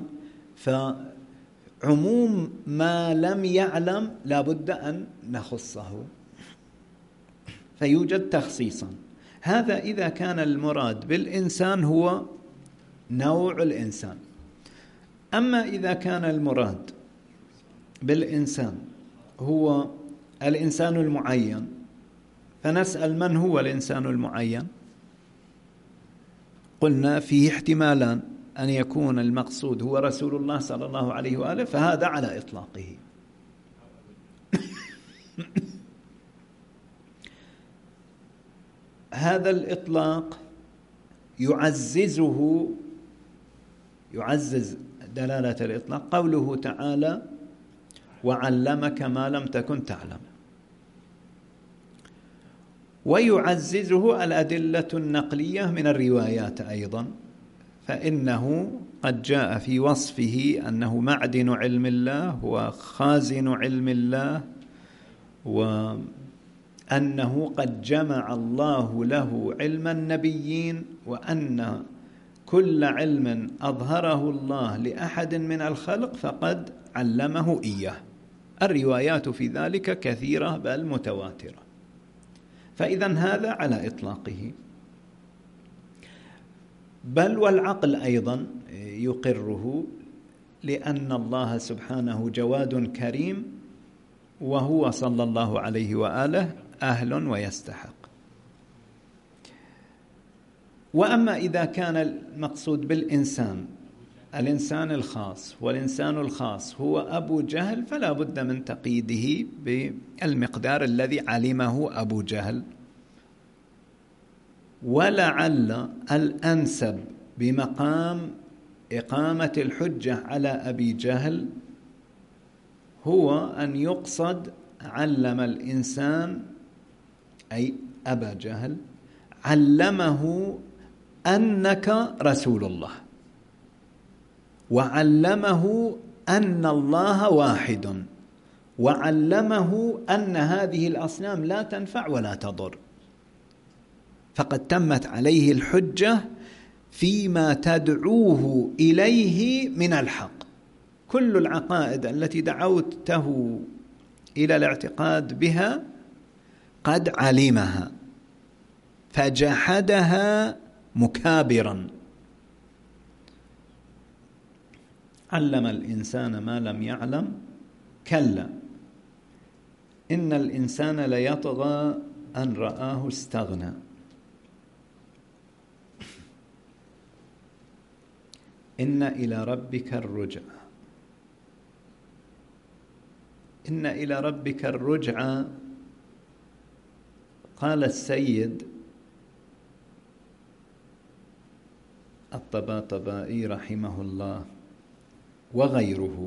فعموم ما لم يعلم لا بد أن نخصه، فيوجد تخصيصا. هذا إذا كان المراد بالإنسان هو نوع الإنسان. أما إذا كان المراد بالإنسان هو الإنسان المعين، فنسأل من هو الإنسان المعين؟ قلنا فيه احتمالان، أن يكون المقصود هو رسول الله صلى الله عليه وآله، فهذا على إطلاقه. هذا الإطلاق يعززه يعزز دلالة الإطلاق قوله تعالى: وعلمك ما لم تكن تعلم. ويعززه الأدلة النقلية من الروايات أيضا، فإنه قد جاء في وصفه أنه معدن علم الله وخازن علم الله، وأنه قد جمع الله له علم النبيين، وأن كل علم أظهره الله لأحد من الخلق فقد علمه إياه. الروايات في ذلك كثيرة بل متواترة. فإذا هذا على إطلاقه، بل والعقل أيضا يقره، لأن الله سبحانه جواد كريم، وهو صلى الله عليه وآله أهل ويستحق. وأما إذا كان المقصود بالإنسان الإنسان الخاص، والإنسان الخاص هو أبو جهل، فلا بد من تقييده بالمقدار الذي علمه أبو جهل. ولعل الأنسب بمقام إقامة الحجة على أبي جهل هو أن يقصد علم الإنسان، أي أبا جهل علمه أنك رسول الله، وعلمه أن الله واحد، وعلمه أن هذه الأصنام لا تنفع ولا تضر، فقد تمت عليه الحجة فيما تدعوه إليه من الحق. كل العقائد التي دعوته إلى الاعتقاد بها قد علمها فجحدها مكابرا. علم الإنسان ما لم يعلم، كلا إن الإنسان ليطغى أن رآه استغنى. إن إلى ربك الرجعى، إن إلى ربك الرجعى. قال السيد الطباطبائي رحمه الله وغيره: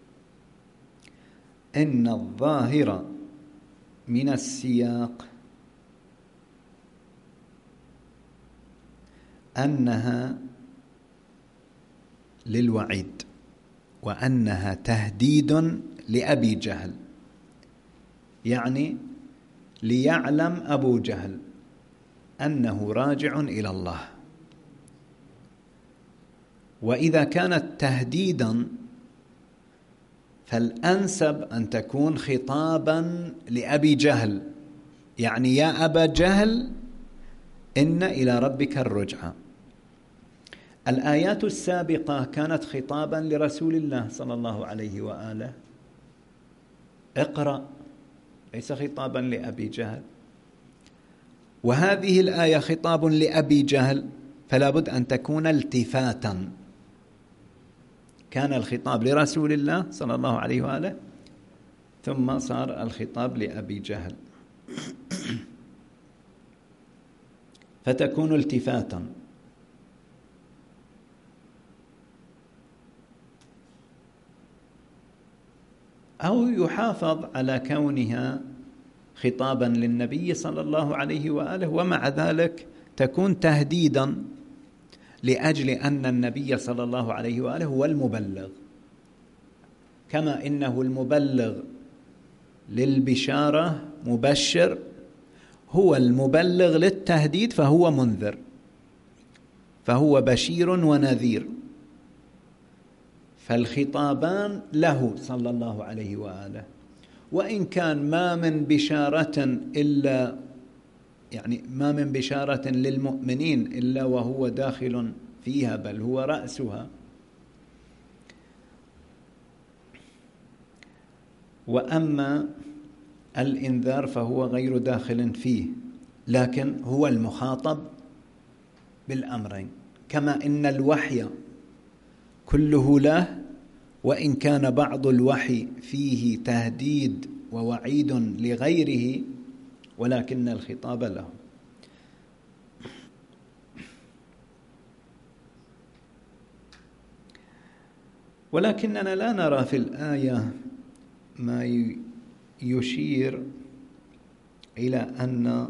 إن الظاهر من السياق أنها للوعيد، وأنها تهديد لأبي جهل، يعني ليعلم أبو جهل أنه راجع إلى الله. وإذا كانت تهديدا فالأنسب أن تكون خطابا لأبي جهل، يعني يا أبا جهل إن إلى ربك الرجعة. الآيات السابقة كانت خطابا لرسول الله صلى الله عليه وآله، اقرأ، ليس خطابا لأبي جهل. وهذه الآية خطاب لأبي جهل، فلا بد أن تكون التفاتا. كان الخطاب لرسول الله صلى الله عليه وآله، ثم صار الخطاب لأبي جهل، فتكون التفاتا. أو يحافظ على كونها خطابا للنبي صلى الله عليه وآله، ومع ذلك تكون تهديدا، لأجل أن النبي صلى الله عليه وآله هو المبلغ، كما إنه المبلغ للبشارة مبشر، هو المبلغ للتهديد فهو منذر، فهو بشير ونذير. فالخطابان له صلى الله عليه وآله، وإن كان ما من بشارة إلا يعني ما من بشارة للمؤمنين إلا وهو داخل فيها، بل هو رأسها. وأما الإنذار فهو غير داخل فيه، لكن هو المخاطب بالأمرين، كما إن الوحي كله له، وإن كان بعض الوحي فيه تهديد ووعيد لغيره، ولكن الخطاب له. ولكننا لا نرى في الآية ما يشير إلى أن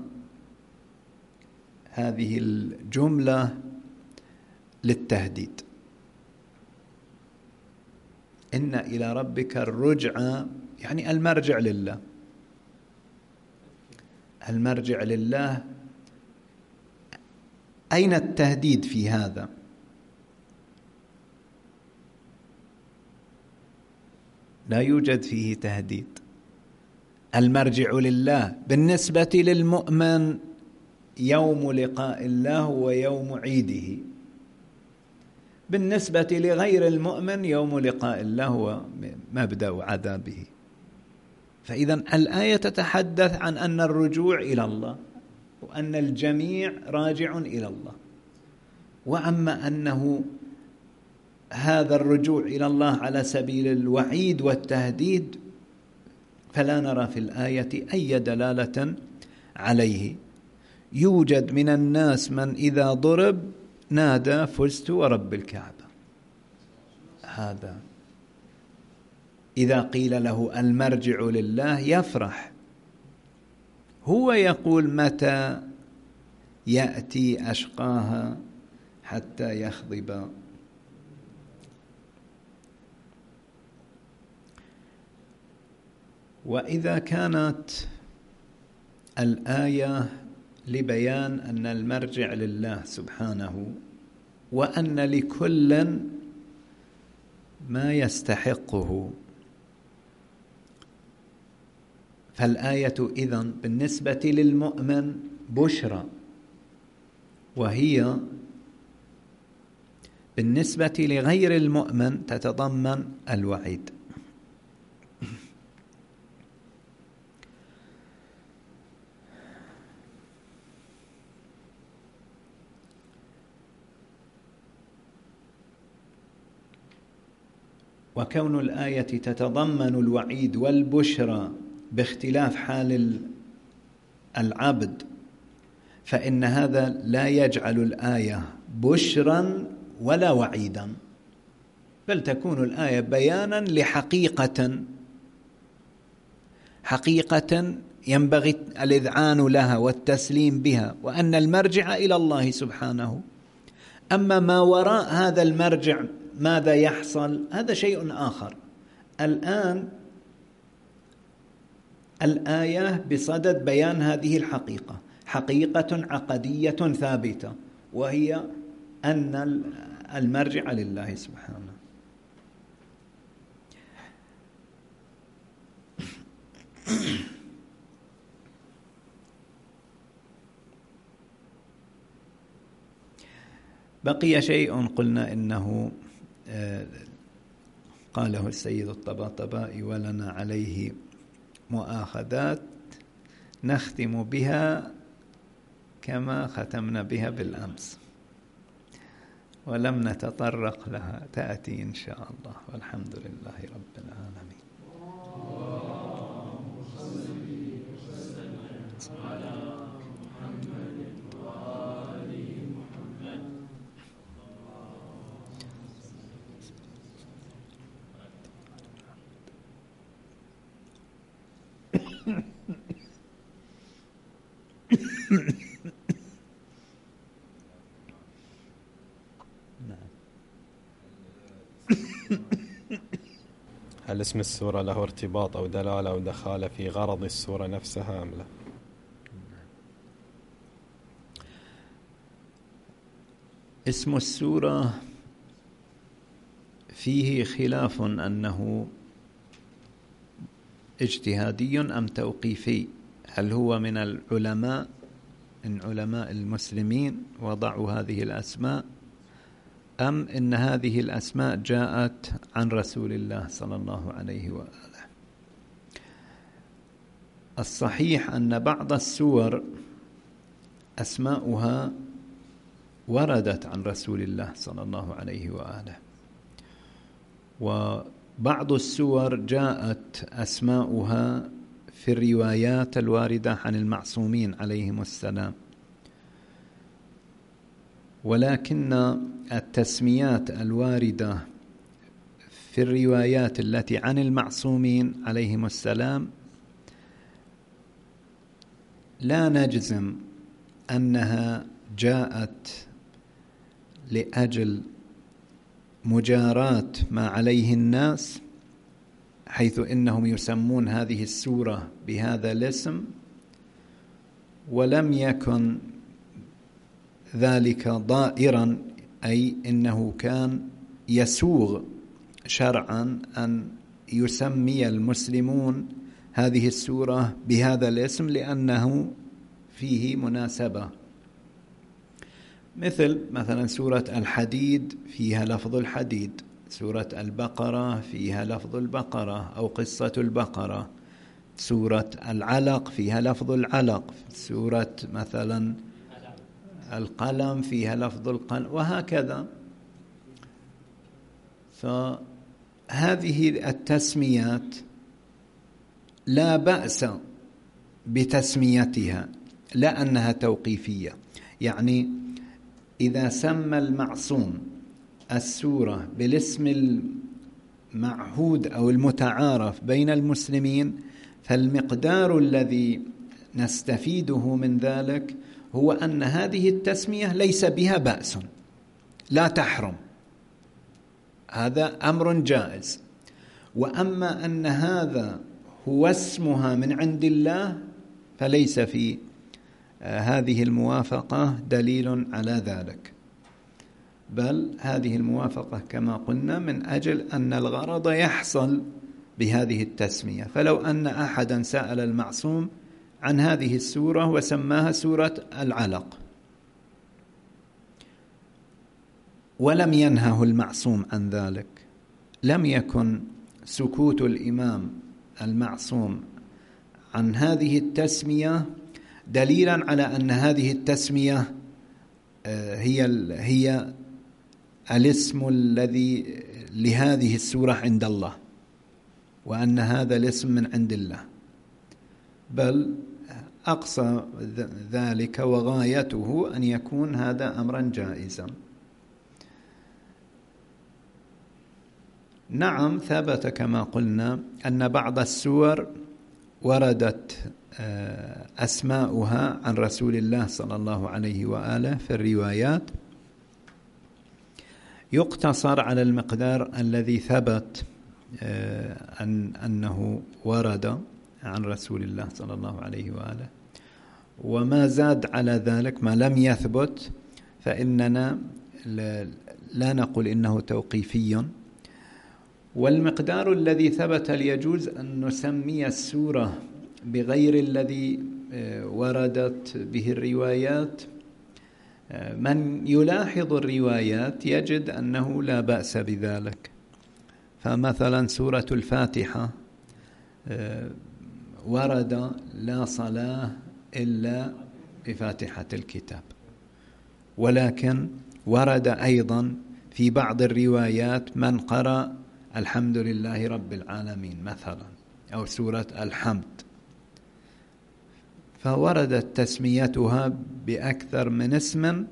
هذه الجملة للتهديد. إن إلى ربك الرجعة، يعني المرجع لله، المرجع لله. أين التهديد في هذا؟ لا يوجد فيه تهديد. المرجع لله بالنسبة للمؤمن يوم لقاء الله ويوم عيده، بالنسبة لغير المؤمن يوم لقاء الله ومبدأ عذابه. فإذا الآية تتحدث عن أن الرجوع إلى الله، وأن الجميع راجع إلى الله. وأما أنه هذا الرجوع إلى الله على سبيل الوعيد والتهديد، فلا نرى في الآية أي دلالة عليه. يوجد من الناس من إذا ضرب نادى فزت ورب الكعبة، هذا إذا قيل له المرجع لله يفرح، هو يقول متى يأتي أشقاها حتى يخضب. وإذا كانت الآية لبيان أن المرجع لله سبحانه، وأن لكل ما يستحقه، فالآية إذن بالنسبة للمؤمن بشرى، وهي بالنسبة لغير المؤمن تتضمن الوعيد. وكون الآية تتضمن الوعيد والبشرى باختلاف حال العبد، فإن هذا لا يجعل الآية بشرا ولا وعيدا، بل تكون الآية بيانا لحقيقة، حقيقة ينبغي الإذعان لها والتسليم بها، وأن المرجع إلى الله سبحانه. أما ما وراء هذا المرجع ماذا يحصل، هذا شيء آخر. الآن الآية بصدد بيان هذه الحقيقة، حقيقة عقدية ثابتة، وهي أن المرجع لله سبحانه. بقي شيء قلنا إنه قاله السيد الطباطبائي: ولنا عليه مؤاخذات نختم بها كما ختمنا بها بالأمس، ولم نتطرق لها، تأتي إن شاء الله، والحمد لله رب العالمين. اللهم صل وسلم على محمد وآل محمد. هل اسم السورة له ارتباط أو دلالة أو دخالة في غرض السورة نفسها أم لا؟ اسم السورة فيه خلاف أنه اجتهادي أم توقيفي. هل هو من العلماء، من علماء المسلمين وضعوا هذه الأسماء، أم إن هذه الأسماء جاءت عن رسول الله صلى الله عليه وآله؟ الصحيح أن بعض السور أسماؤها وردت عن رسول الله صلى الله عليه وآله، وبعض السور جاءت أسماؤها في الروايات الواردة عن المعصومين عليهم السلام. ولكن التسميات الواردة في الروايات التي عن المعصومين عليهم السلام لا نجزم أنها جاءت لأجل مجاراة ما عليه الناس، حيث إنهم يسمون هذه السورة بهذا الاسم، ولم يكن ذلك ضائرا، أي إنه كان يسوغ شرعا أن يسمي المسلمون هذه السورة بهذا الاسم لأنه فيه مناسبة. مثل مثلا سورة الحديد فيها لفظ الحديد، سورة البقرة فيها لفظ البقرة أو قصة البقرة، سورة العلق فيها لفظ العلق، سورة مثلا القلم فيها لفظ القلم، وهكذا. فهذه التسميات لا بأس بتسميتها، لا أنها توقيفية. يعني إذا سمى المعصوم السورة بالاسم المعهود أو المتعارف بين المسلمين، فالمقدار الذي نستفيده من ذلك هو أن هذه التسمية ليس بها بأس، لا تحرم، هذا أمر جائز. وأما أن هذا هو اسمها من عند الله فليس في هذه الموافقة دليل على ذلك، بل هذه الموافقة كما قلنا من أجل أن الغرض يحصل بهذه التسمية. فلو أن أحدا سأل المعصوم عن هذه السورة وسماها سورة العلق ولم ينهه المعصوم عن ذلك، لم يكن سكوت الإمام المعصوم عن هذه التسمية دليلا على أن هذه التسمية هي هي الاسم الذي لهذه السورة عند الله، وأن هذا الاسم من عند الله، بل أقصى ذلك وغايته أن يكون هذا أمرا جائزا. نعم، ثبت كما قلنا أن بعض السور وردت أسماؤها عن رسول الله صلى الله عليه وآله في الروايات، يقتصر على المقدار الذي ثبت أن أنه ورد عن رسول الله صلى الله عليه وآله، وما زاد على ذلك ما لم يثبت فإننا لا نقول إنه توقيفي. والمقدار الذي ثبت ليجوز أن نسمي السورة بغير الذي وردت به الروايات. من يلاحظ الروايات يجد أنه لا بأس بذلك. فمثلا سورة الفاتحة ورد لا صلاة إلا بفاتحة الكتاب، ولكن ورد أيضا في بعض الروايات من قرأ الحمد لله رب العالمين مثلا أو سورة الحمد، فوردت تسميتها بأكثر من اسم.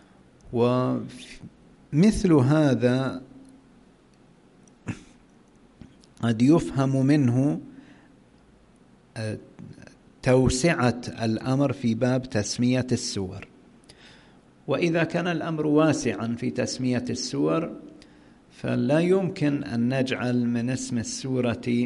ومثل هذا قد يفهم منه توسعة الأمر في باب تسمية السور. وإذا كان الأمر واسعا في تسمية السور فلا يمكن أن نجعل من اسم السورة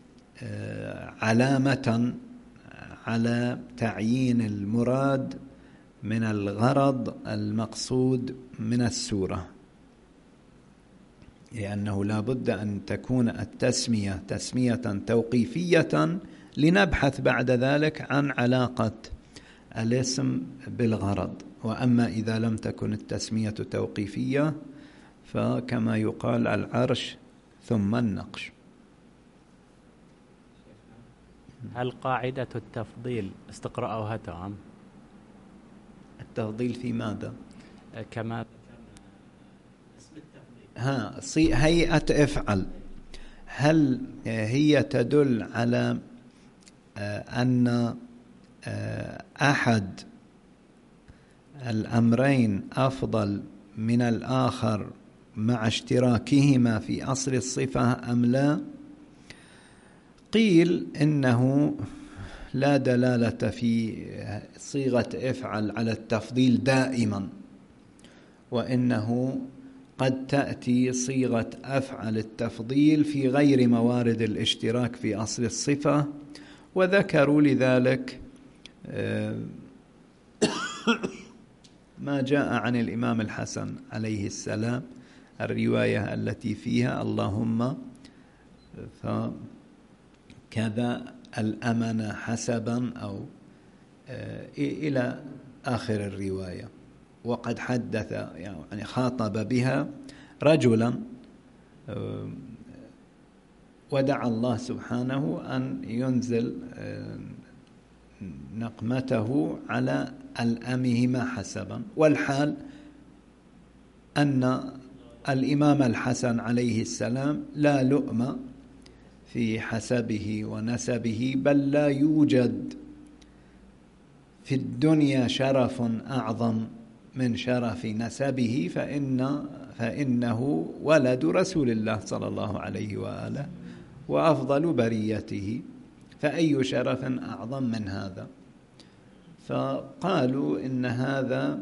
علامة على تعيين المراد من الغرض المقصود من السورة، لأنه لا بد أن تكون التسمية تسمية توقيفية لنبحث بعد ذلك عن علاقة الاسم بالغرض. وأما إذا لم تكن التسمية توقيفية فكما يقال العرش ثم النقش. هل قاعدة التفضيل استقرأوها تمام؟ التفضيل في ماذا؟ كما ها هيئة افعل، هل هي تدل على أن أحد الأمرين أفضل من الآخر مع اشتراكهما في أصل الصفة أم لا؟ قيل إنه لا دلالة في صيغة افعل على التفضيل دائما، وإنه قد تأتي صيغة أفعل التفضيل في غير موارد الاشتراك في أصل الصفة. وذكروا لذلك ما جاء عن الإمام الحسن عليه السلام، الرواية التي فيها اللهم فكذا الأمن حسبا أو إلى آخر الرواية. وقد حدث يعني خاطب بها رجلا ودعا الله سبحانه أن ينزل نقمته على الأمهما حسبا، والحال أن الإمام الحسن عليه السلام لا لؤم في حسبه ونسبه، بل لا يوجد في الدنيا شرف أعظم من شرف نسبه، فإن فإنه ولد رسول الله صلى الله عليه وآله وأفضل بريته، فأي شرف أعظم من هذا؟ فقالوا إن هذا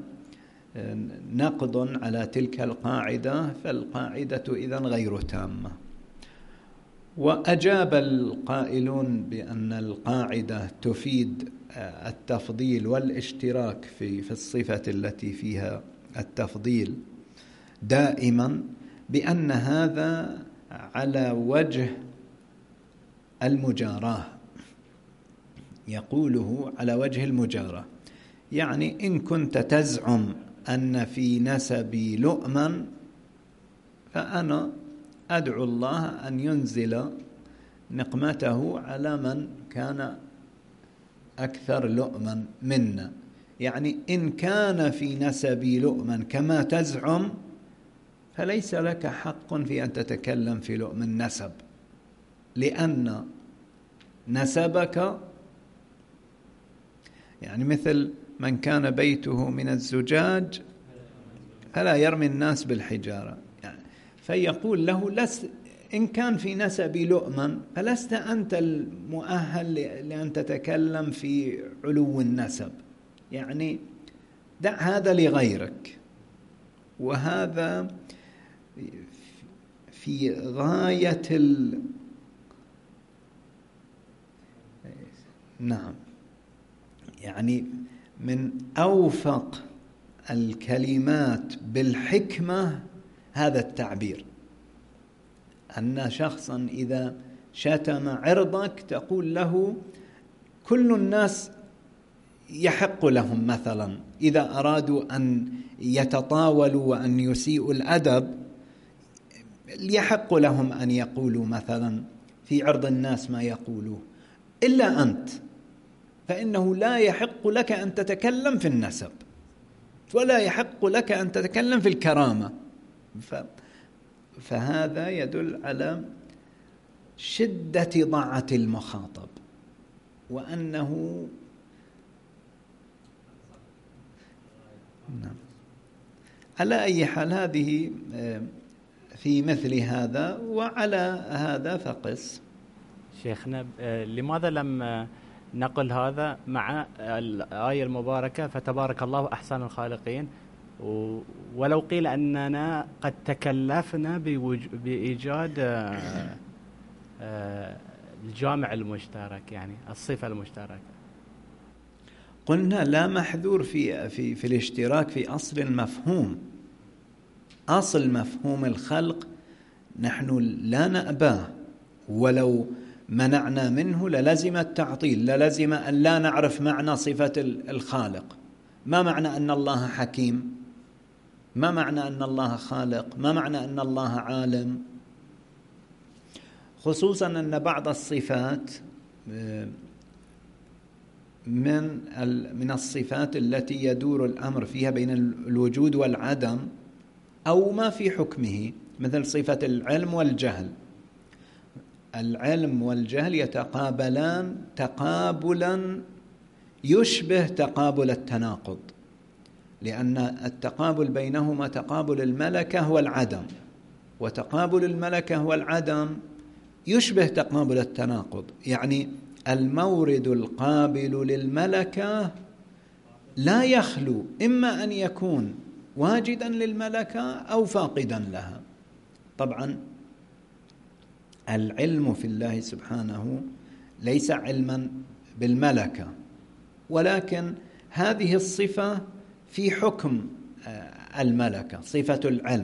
نقض على تلك القاعدة، فالقاعدة إذن غير تامة. وأجاب القائلون بأن القاعدة تفيد التفضيل والاشتراك في في الصفة التي فيها التفضيل دائما بأن هذا على وجه المجاراة، يقوله على وجه المجاراة، يعني إن كنت تزعم أن في نسبي لؤما فأنا أدعو الله أن ينزل نقمته على من كان أكثر لؤما منا. يعني إن كان في نسبي لؤما كما تزعم فليس لك حق في أن تتكلم في لؤم النسب، لأن نسبك يعني مثل من كان بيته من الزجاج فلا يرمي الناس بالحجارة، يعني فيقول له لس إن كان في نسبي لؤما فلست أنت المؤهل لأن تتكلم في علو النسب، يعني دع هذا لغيرك. وهذا في غاية ال... نعم يعني من أوفق الكلمات بالحكمة هذا التعبير، أن شخصا إذا شتم عرضك تقول له كل الناس يحق لهم مثلا إذا أرادوا أن يتطاولوا وأن يسيئوا الأدب يحق لهم أن يقولوا مثلا في عرض الناس ما يقولوه، إلا أنت فإنه لا يحق لك أن تتكلم في النسب، ولا يحق لك أن تتكلم في الكرامة. فهذا يدل على شدة ضاعة المخاطب، وأنه نعم. على أي حال هذه في مثل هذا، وعلى هذا فقس. شيخنا لماذا لم نقل هذا مع الآية المباركة فتبارك الله أحسن الخالقين، ولو قيل أننا قد تكلفنا بإيجاد الجامع المشترك، يعني الصفة المشتركة؟ قلنا لا محذور في في في الاشتراك في أصل المفهوم. أصل مفهوم الخلق نحن لا نأباه، ولو منعنا منه للزم التعطيل، للزم أن لا نعرف معنى صفة الخالق. ما معنى أن الله حكيم؟ ما معنى أن الله خالق؟ ما معنى أن الله عالم؟ خصوصا أن بعض الصفات من من الصفات التي يدور الأمر فيها بين الوجود والعدم أو ما في حكمه، مثل صفة العلم والجهل. العلم والجهل يتقابلان تقابلا يشبه تقابل التناقض، لأن التقابل بينهما تقابل الملكة والعدم، وتقابل الملكة والعدم يشبه تقابل التناقض. يعني المورد القابل للملكة لا يخلو إما أن يكون واجدا للملكة أو فاقدا لها. طبعا العلم في الله سبحانه ليس علما بالملكة، ولكن هذه الصفة في حكم الملكة، صفة العلم.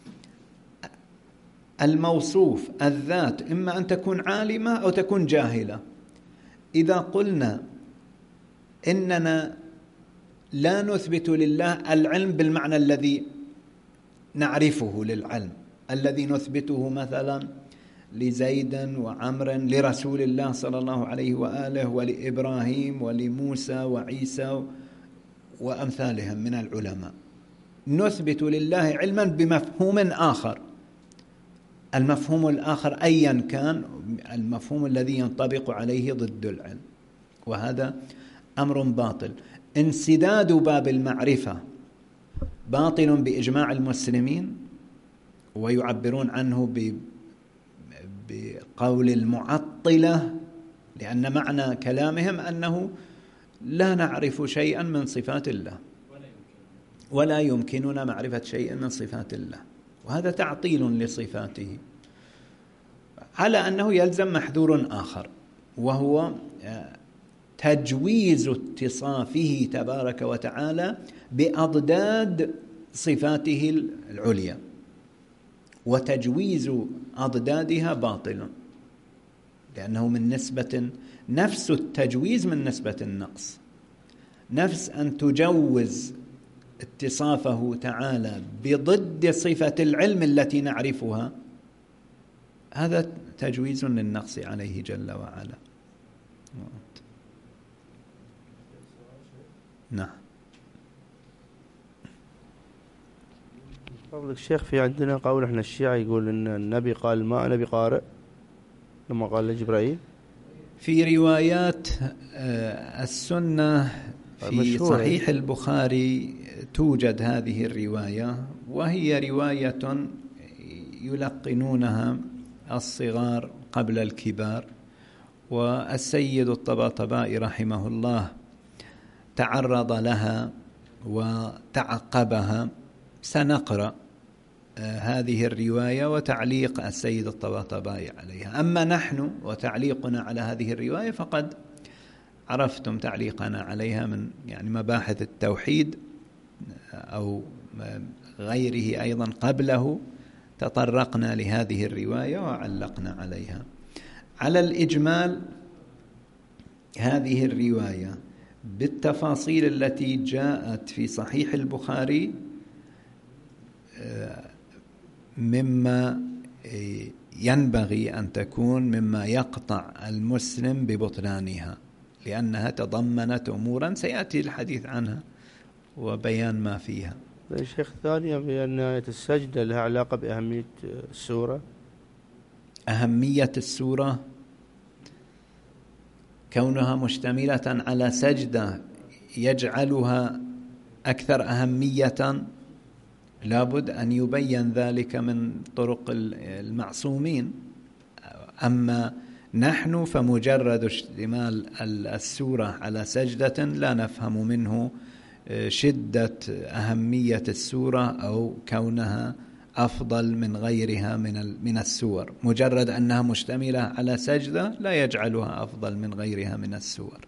الموصوف الذات إما أن تكون عالمة أو تكون جاهلة. إذا قلنا إننا لا نثبت لله العلم بالمعنى الذي نعرفه للعلم، الذي نثبته مثلا لزيد وعمر لرسول الله صلى الله عليه وآله ولإبراهيم ولموسى وعيسى وأمثالهم من العلماء، نثبت لله علما بمفهوم آخر. المفهوم الآخر أيا كان المفهوم الذي ينطبق عليه ضد العلم، وهذا أمر باطل. انسداد باب المعرفة باطل بإجماع المسلمين، ويعبرون عنه بقول المعطلة، لأن معنى كلامهم أنه لا نعرف شيئا من صفات الله ولا يمكننا معرفة شيء من صفات الله، وهذا تعطيل لصفاته، على أنه يلزم محذور آخر، وهو تجويز اتصافه تبارك وتعالى بأضداد صفاته العليا، وتجويز أضدادها باطل، لأنه من نسبة نفس التجويز من نسبة النقص، نفس أن تجوز اتصافه تعالى بضد صفة العلم التي نعرفها، هذا تجويز للنقص عليه جل وعلا. نعم. فضلك الشيخ، في عندنا قول احنا الشيعة يقول ان النبي قال ما انا بقارئ لما قال لجبرائيل. في روايات السنة في صحيح البخاري توجد هذه الرواية، وهي رواية يلقنونها الصغار قبل الكبار، والسيد الطباطبائي رحمه الله تعرض لها وتعقبها. سنقرأ هذه الرواية وتعليق السيد الطباطبائي عليها. أما نحن وتعليقنا على هذه الرواية فقد عرفتم تعليقنا عليها من يعني مباحث التوحيد أو غيره أيضا قبله، تطرقنا لهذه الرواية وعلقنا عليها. على الإجمال هذه الرواية بالتفاصيل التي جاءت في صحيح البخاري مما ينبغي أن تكون مما يقطع المسلم ببطلانها، لأنها تضمنت أمورا سيأتي الحديث عنها وبيان ما فيها. الشيخ الثانية بأن آية السجدة لها علاقة بأهمية السورة. أهمية السورة كونها مشتملة على سجدة يجعلها أكثر أهمية، لابد أن يبين ذلك من طرق المعصومين. أما نحن فمجرد اشتمال السورة على سجدة لا نفهم منه شدة أهمية السورة أو كونها أفضل من غيرها من من السور. مجرد أنها مشتملة على سجدة لا يجعلها أفضل من غيرها من السور.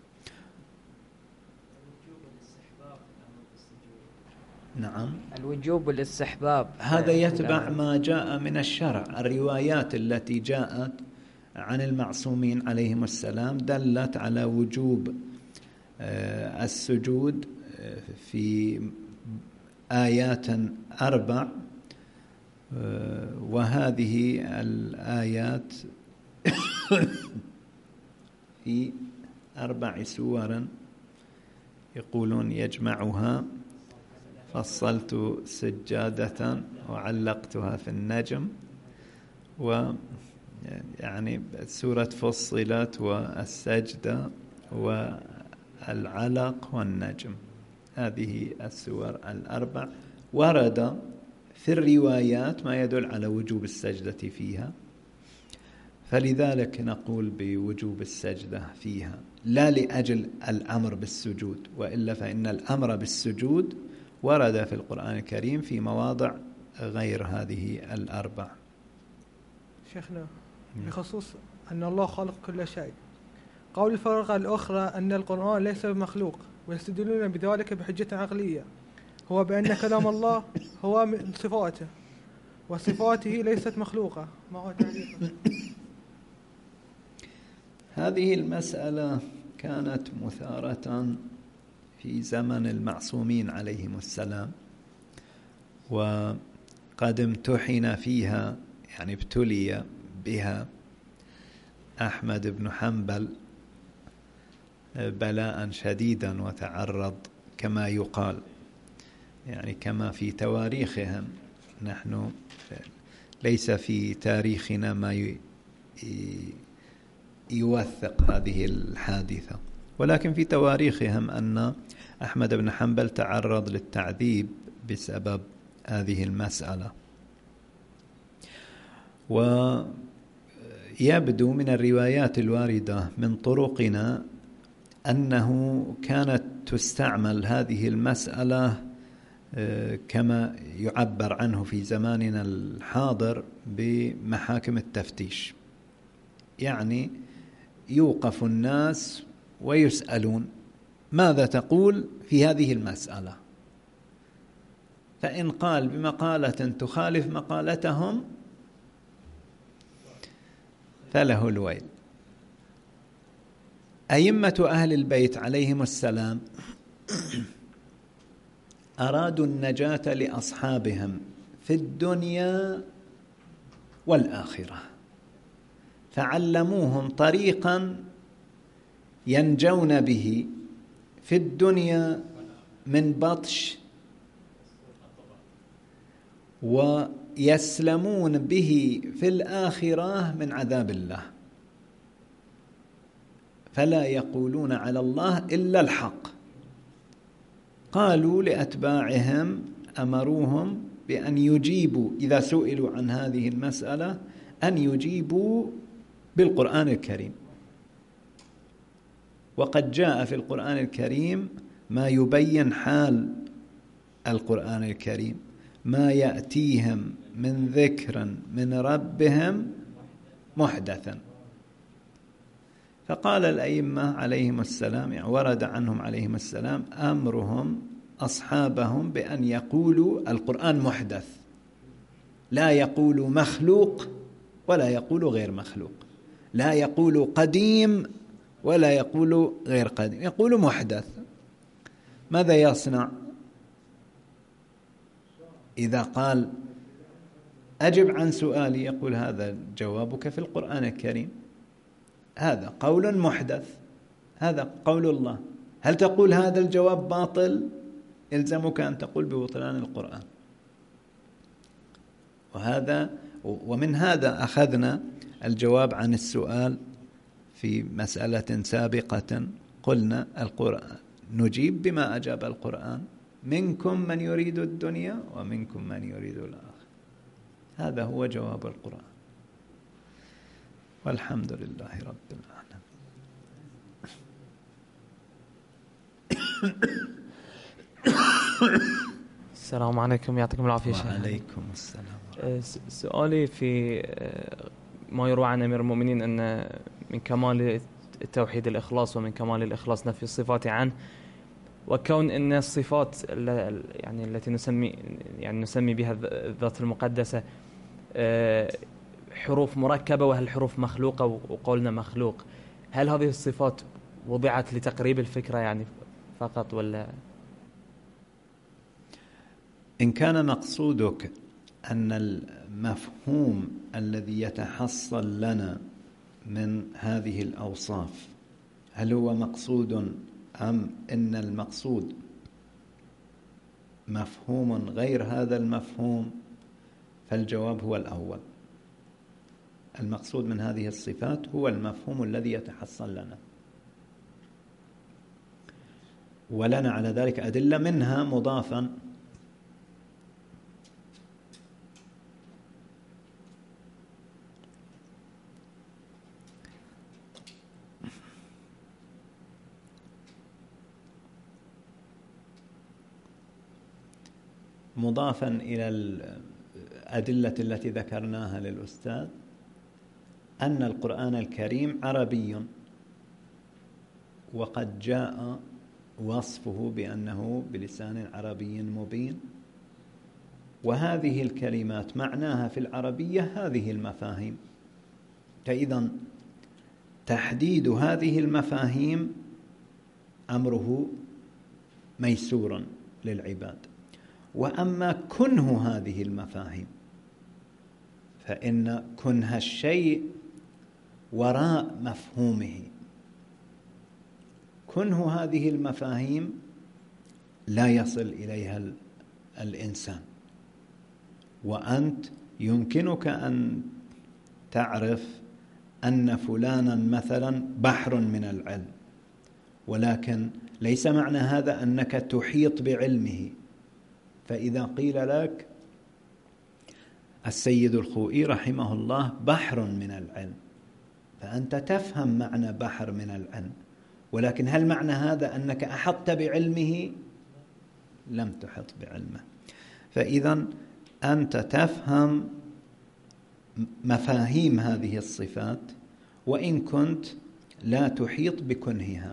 نعم، الوجوب والاستحباب هذا يتبع ما جاء من الشرع. الروايات التي جاءت عن المعصومين عليهم السلام دلت على وجوب السجود في آيات أربع، وهذه الآيات في أربع سور يقولون يجمعها: فصلت سجادة وعلقتها في النجم، ويعني سورة فصلت والسجدة والعلق والنجم. هذه السور الأربع ورد في الروايات ما يدل على وجوب السجدة فيها، فلذلك نقول بوجوب السجدة فيها، لا لأجل الأمر بالسجود، وإلا فإن الأمر بالسجود ورد في القرآن الكريم في مواضع غير هذه الأربع. شيخنا، بخصوص أن الله خالق كل شيء، قول الفرقة الأخرى أن القرآن ليس بمخلوق ويستدلون بذلك بحجة عقلية، هو بأن كلام الله هو من صفاته وصفاته ليست مخلوقة. ما هو تعليقا؟ هذه المسألة كانت مثارة في زمن المعصومين عليهم السلام، وقد امتحن فيها، يعني ابتلي بها أحمد بن حنبل بلاء شديدا، وتعرض كما يقال، يعني كما في تواريخهم. نحن ليس في تاريخنا ما يوثق هذه الحادثة، ولكن في تواريخهم أن أحمد بن حنبل تعرض للتعذيب بسبب هذه المسألة. ويبدو من الروايات الواردة من طرقنا أنه كانت تستعمل هذه المسألة كما يعبر عنه في زماننا الحاضر بمحاكم التفتيش، يعني يوقف الناس ويسألون: ماذا تقول في هذه المسألة؟ فإن قال بمقالة تخالف مقالتهم فله الويل. أئمة أهل البيت عليهم السلام أرادوا النجاة لأصحابهم في الدنيا والآخرة، فعلموهم طريقا ينجون به في الدنيا من بطش، ويسلمون به في الآخرة من عذاب الله، فلا يقولون على الله إلا الحق. قالوا لأتباعهم، أمروهم بأن يجيبوا إذا سئلوا عن هذه المسألة أن يجيبوا بالقرآن الكريم، وقد جاء في القرآن الكريم ما يبين حال القرآن الكريم: ما يأتيهم من ذكر من ربهم محدثا. فقال الأئمة عليهم السلام، يعني ورد عنهم عليهم السلام أمرهم أصحابهم بأن يقولوا القرآن محدث، لا يقولوا مخلوق ولا يقولوا غير مخلوق، لا يقولوا قديم ولا يقول غير قديم، يقول محدث. ماذا يصنع إذا قال أجب عن سؤالي؟ يقول هذا جوابك في القرآن الكريم، هذا قول محدث، هذا قول الله. هل تقول هذا الجواب باطل؟ يلزمك أن تقول ببطلان القرآن. وهذا ومن هذا أخذنا الجواب عن السؤال في مسألة سابقة، قلنا القرآن نجيب بما أجاب القرآن: منكم من يريد الدنيا ومنكم من يريد الآخرة. هذا هو جواب القرآن، والحمد لله رب العالمين. السلام عليكم، يعطيكم العافية شيخ. وعليكم السلام. سؤالي في ما يروى عن أمير المؤمنين أن من كمال التوحيد الإخلاص، ومن كمال الإخلاص نفي الصفات عنه، وكون أن الصفات يعني التي نسمي يعني نسمي بها الذات المقدسة حروف مركبة وهل حروف مخلوقة، وقولنا مخلوق، هل هذه الصفات وضعت لتقريب الفكرة يعني فقط، ولا؟ إن كان مقصودك أن المفهوم الذي يتحصل لنا من هذه الأوصاف هل هو مقصود أم إن المقصود مفهوم غير هذا المفهوم، فالجواب هو الأول. المقصود من هذه الصفات هو المفهوم الذي يتحصل لنا، ولنا على ذلك أدلة، منها مضافا مضافا إلى الأدلة التي ذكرناها للأستاذ أن القرآن الكريم عربي، وقد جاء وصفه بأنه بلسان عربي مبين، وهذه الكلمات معناها في العربية هذه المفاهيم. فإذا تحديد هذه المفاهيم أمره ميسور للعباد. وأما كنه هذه المفاهيم فإن كنه الشيء وراء مفهومه. كنه هذه المفاهيم لا يصل إليها الإنسان، وأنت يمكنك أن تعرف أن فلانا مثلا بحر من العلم، ولكن ليس معنى هذا أنك تحيط بعلمه. فإذا قيل لك السيد الخوئي رحمه الله بحر من العلم، فأنت تفهم معنى بحر من العلم، ولكن هل معنى هذا أنك أحطت بعلمه؟ لم تحط بعلمه. فإذا أنت تفهم مفاهيم هذه الصفات وإن كنت لا تحيط بكنهها.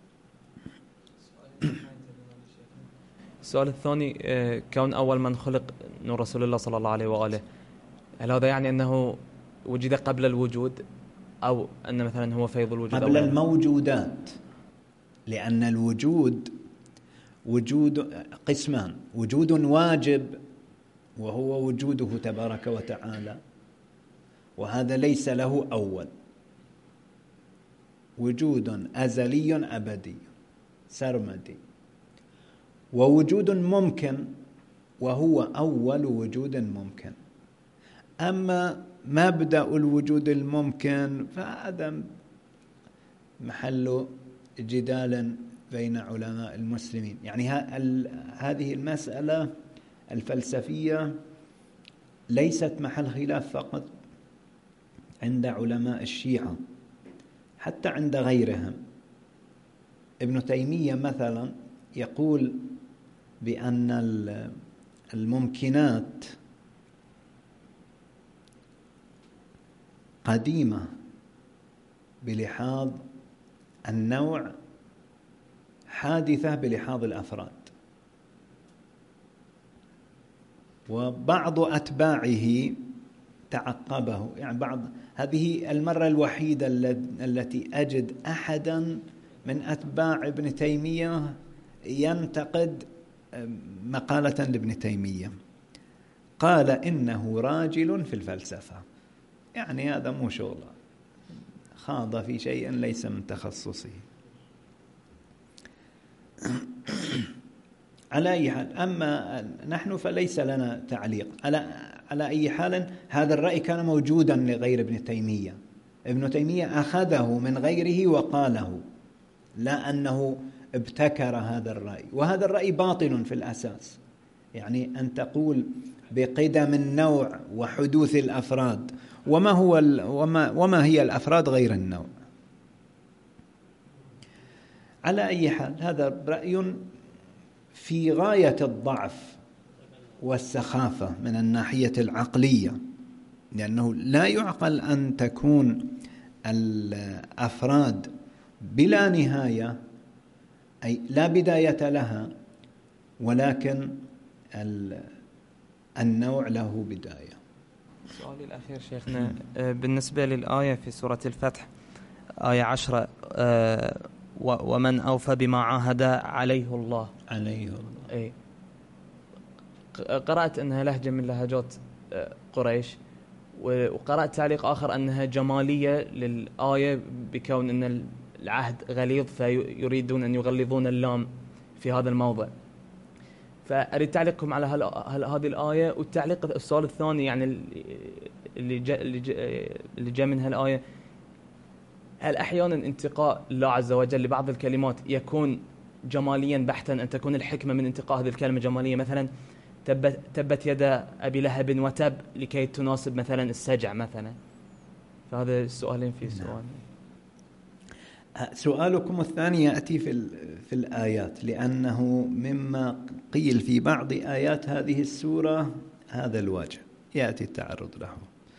السؤال الثاني، كون أول من خلق نور رسول الله صلى الله عليه وآله، هل هذا يعني أنه وجد قبل الوجود، أو أن مثلا هو فيض الوجود قبل الموجودات؟ لأن الوجود وجود قسمان: وجود واجب وهو وجوده تبارك وتعالى، وهذا ليس له أول. وجود أزلي أبدي سرمدي. ووجود ممكن وهو أول وجود ممكن. أما مبدأ الوجود الممكن فهذا محل جدال بين علماء المسلمين. يعني هذه المسألة الفلسفية ليست محل خلاف فقط عند علماء الشيعة، حتى عند غيرهم. ابن تيمية مثلا يقول بأن الممكنات قديمة بلحاظ النوع، حادثة بلحاظ الأفراد. وبعض أتباعه تعقبه. يعني بعض هذه المرة الوحيدة التي أجد أحدا من أتباع ابن تيمية ينتقد مقالة لابن تيمية، قال إنه راجل في الفلسفة. يعني هذا مو شغله، خاض في شيء ليس من تخصصه. على أي حال، أما نحن فليس لنا تعليق. على على أي حال، هذا الرأي كان موجودا لغير ابن تيمية. ابن تيمية أخذه من غيره وقاله، لا أنه ابتكر هذا الرأي. وهذا الرأي باطل في الأساس. يعني أن تقول بقدم النوع وحدوث الأفراد، وما هو وما وما هي الأفراد غير النوع. على أي حال، هذا رأي في غاية الضعف والسخافة من الناحية العقلية، لأنه لا يعقل أن تكون الأفراد بلا نهاية، أي لا بداية لها، ولكن النوع له بداية. سؤالي الأخير شيخنا، بالنسبة للآية في سورة الفتح آية عشرة، ومن أوفى بما عاهد عليه الله عليه الله أي، قرأت أنها لهجة من لهجات قريش، وقرأت تعليق آخر أنها جمالية للآية بكون أن العهد غليظ فيريدون أن يغلظون اللام في هذا الموضع. فأريد تعليقكم على هل هذه الآية. والتعليق السؤال الثاني، يعني اللي جاء اللي جاء منها الآية، هل أحيانا انتقاء الله عز وجل لبعض الكلمات يكون جماليا بحتا، أن تكون الحكمة من انتقاء هذه الكلمة جمالية؟ مثلا تبت, تبت يد أبي لهب وتب، لكي تناسب مثلا السجع مثلا. فهذا السؤالين في سؤال. سؤالكم الثاني يأتي في, في الآيات، لأنه مما قيل في بعض آيات هذه السورة هذا الوجه يأتي التعرض له.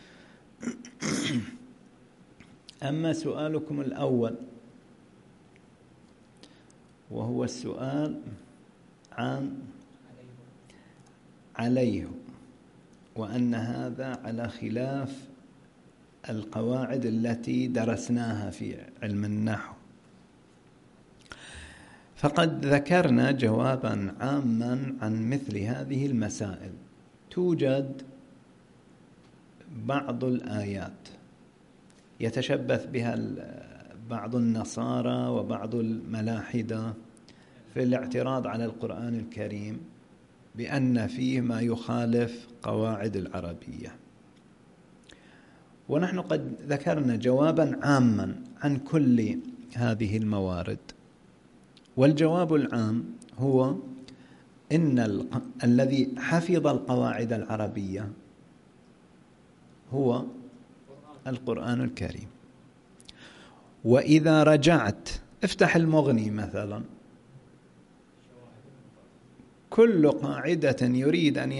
أما سؤالكم الأول وهو السؤال عن عليه، وأن هذا على خلاف القواعد التي درسناها في علم النحو، فقد ذكرنا جوابا عاما عن مثل هذه المسائل. توجد بعض الآيات يتشبث بها بعض النصارى وبعض الملاحدة في الاعتراض على القرآن الكريم بأن فيه ما يخالف قواعد العربية، ونحن قد ذكرنا جوابا عاما عن كل هذه الموارد. والجواب العام هو إن ال... الذي حفظ القواعد العربية هو القرآن الكريم. وإذا رجعت افتح المغني مثلا، كل قاعدة يريد أن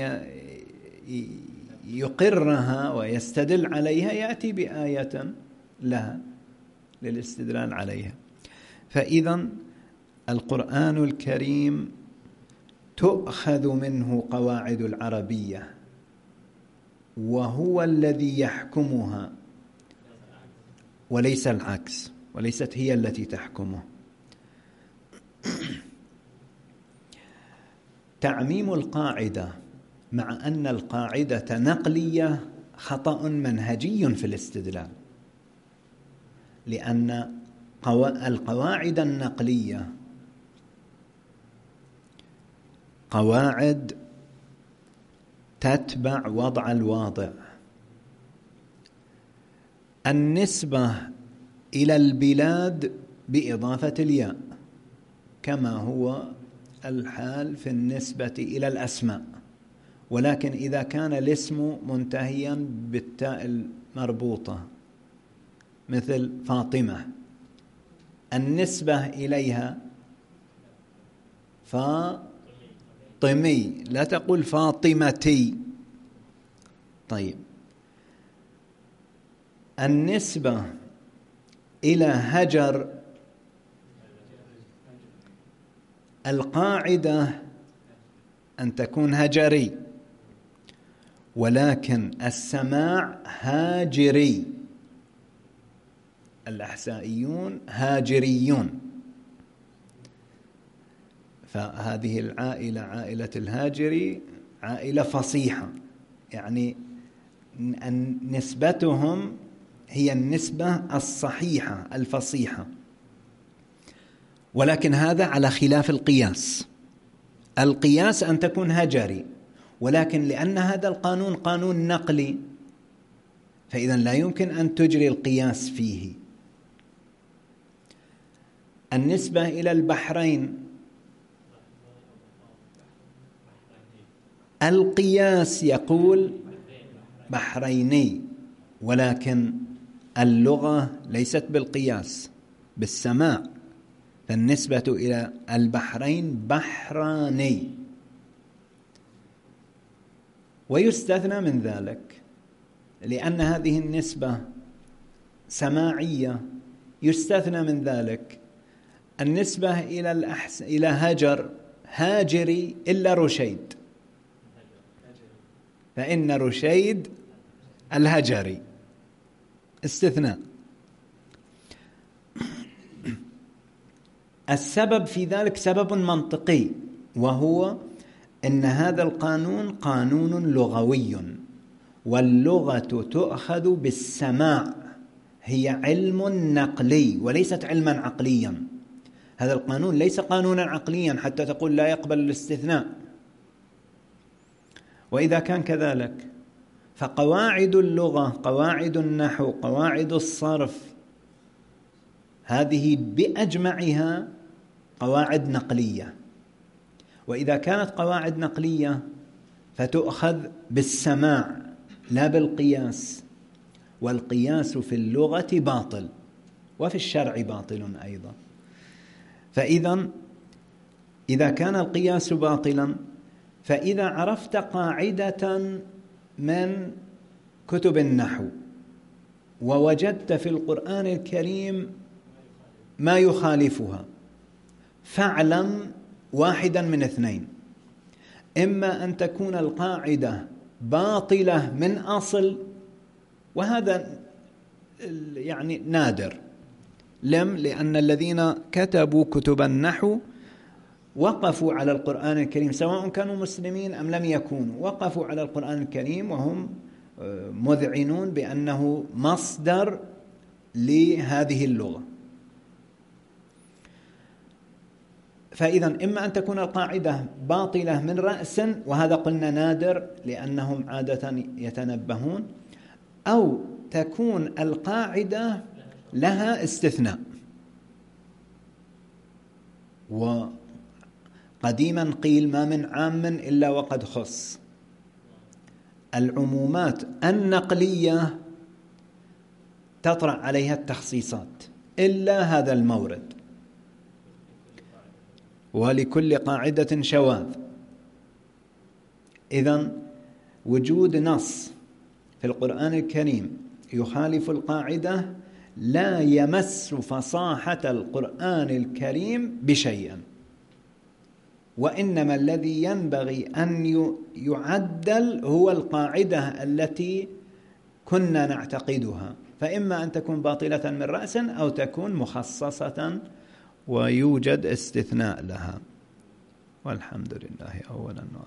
يقرها ويستدل عليها يأتي بآية لها للاستدلال عليها. فإذا القرآن الكريم تؤخذ منه قواعد العربية، وهو الذي يحكمها وليس العكس، وليست هي التي تحكمه. تعميم القاعدة مع أن القاعدة نقلية خطأ منهجي في الاستدلال، لأن القواعد النقلية قواعد تتبع وضع الواضع. النسبة إلى البلاد بإضافة الياء، كما هو الحال في النسبة إلى الأسماء، ولكن إذا كان الاسم منتهيا بالتاء المربوطة مثل فاطمة، النسبة إليها فاطمي، لا تقول فاطمتي. طيب، النسبة إلى هجر، القاعدة أن تكون هجري، ولكن السماع هاجري، الأحسائيون هاجريون. فهذه العائلة عائلة الهاجري عائلة فصيحة، يعني نسبتهم هي النسبة الصحيحة الفصيحة، ولكن هذا على خلاف القياس. القياس أن تكون هجري، ولكن لأن هذا القانون قانون نقلي فإذا لا يمكن أن تجري القياس فيه. النسبة إلى البحرين، القياس يقول بحريني، ولكن اللغة ليست بالقياس، بالسماع، فالنسبة إلى البحرين بحراني. ويستثنى من ذلك لأن هذه النسبة سماعية، يستثنى من ذلك النسبة إلى الأحس... إلى هجر هاجري إلا رشيد، فإن رشيد الهجري استثناء. السبب في ذلك سبب منطقي، وهو أن هذا القانون قانون لغوي، واللغة تؤخذ بالسماع، هي علم نقلي وليست علما عقليا. هذا القانون ليس قانونا عقليا حتى تقول لا يقبل الاستثناء. وإذا كان كذلك فقواعد اللغة، قواعد النحو، قواعد الصرف، هذه بأجمعها قواعد نقلية، وإذا كانت قواعد نقلية فتؤخذ بالسماع لا بالقياس، والقياس في اللغة باطل وفي الشرع باطل أيضا. فإذا إذا كان القياس باطلا، فإذا عرفت قاعدة من كتب النحو ووجدت في القرآن الكريم ما يخالفها، فاعلم واحدا من اثنين: إما أن تكون القاعدة باطلة من أصل، وهذا يعني نادر، لم لأن الذين كتبوا كتب النحو وقفوا على القرآن الكريم سواء كانوا مسلمين أم لم يكونوا، وقفوا على القرآن الكريم وهم مذعنون بأنه مصدر لهذه اللغة. فإذا إما أن تكون القاعدة باطلة من رأس، وهذا قلنا نادر لأنهم عادة يتنبهون، أو تكون القاعدة لها استثناء. وقديما قيل ما من عام إلا وقد خص. العمومات النقلية تطرأ عليها التخصيصات إلا هذا المورد، ولكل قاعدة شواذ. إذن وجود نص في القرآن الكريم يخالف القاعدة لا يمس فصاحة القرآن الكريم بشيء، وإنما الذي ينبغي أن يعدل هو القاعدة التي كنا نعتقدها، فإما أن تكون باطلة من رأس أو تكون مخصصة ويوجد استثناء لها. والحمد لله أولا.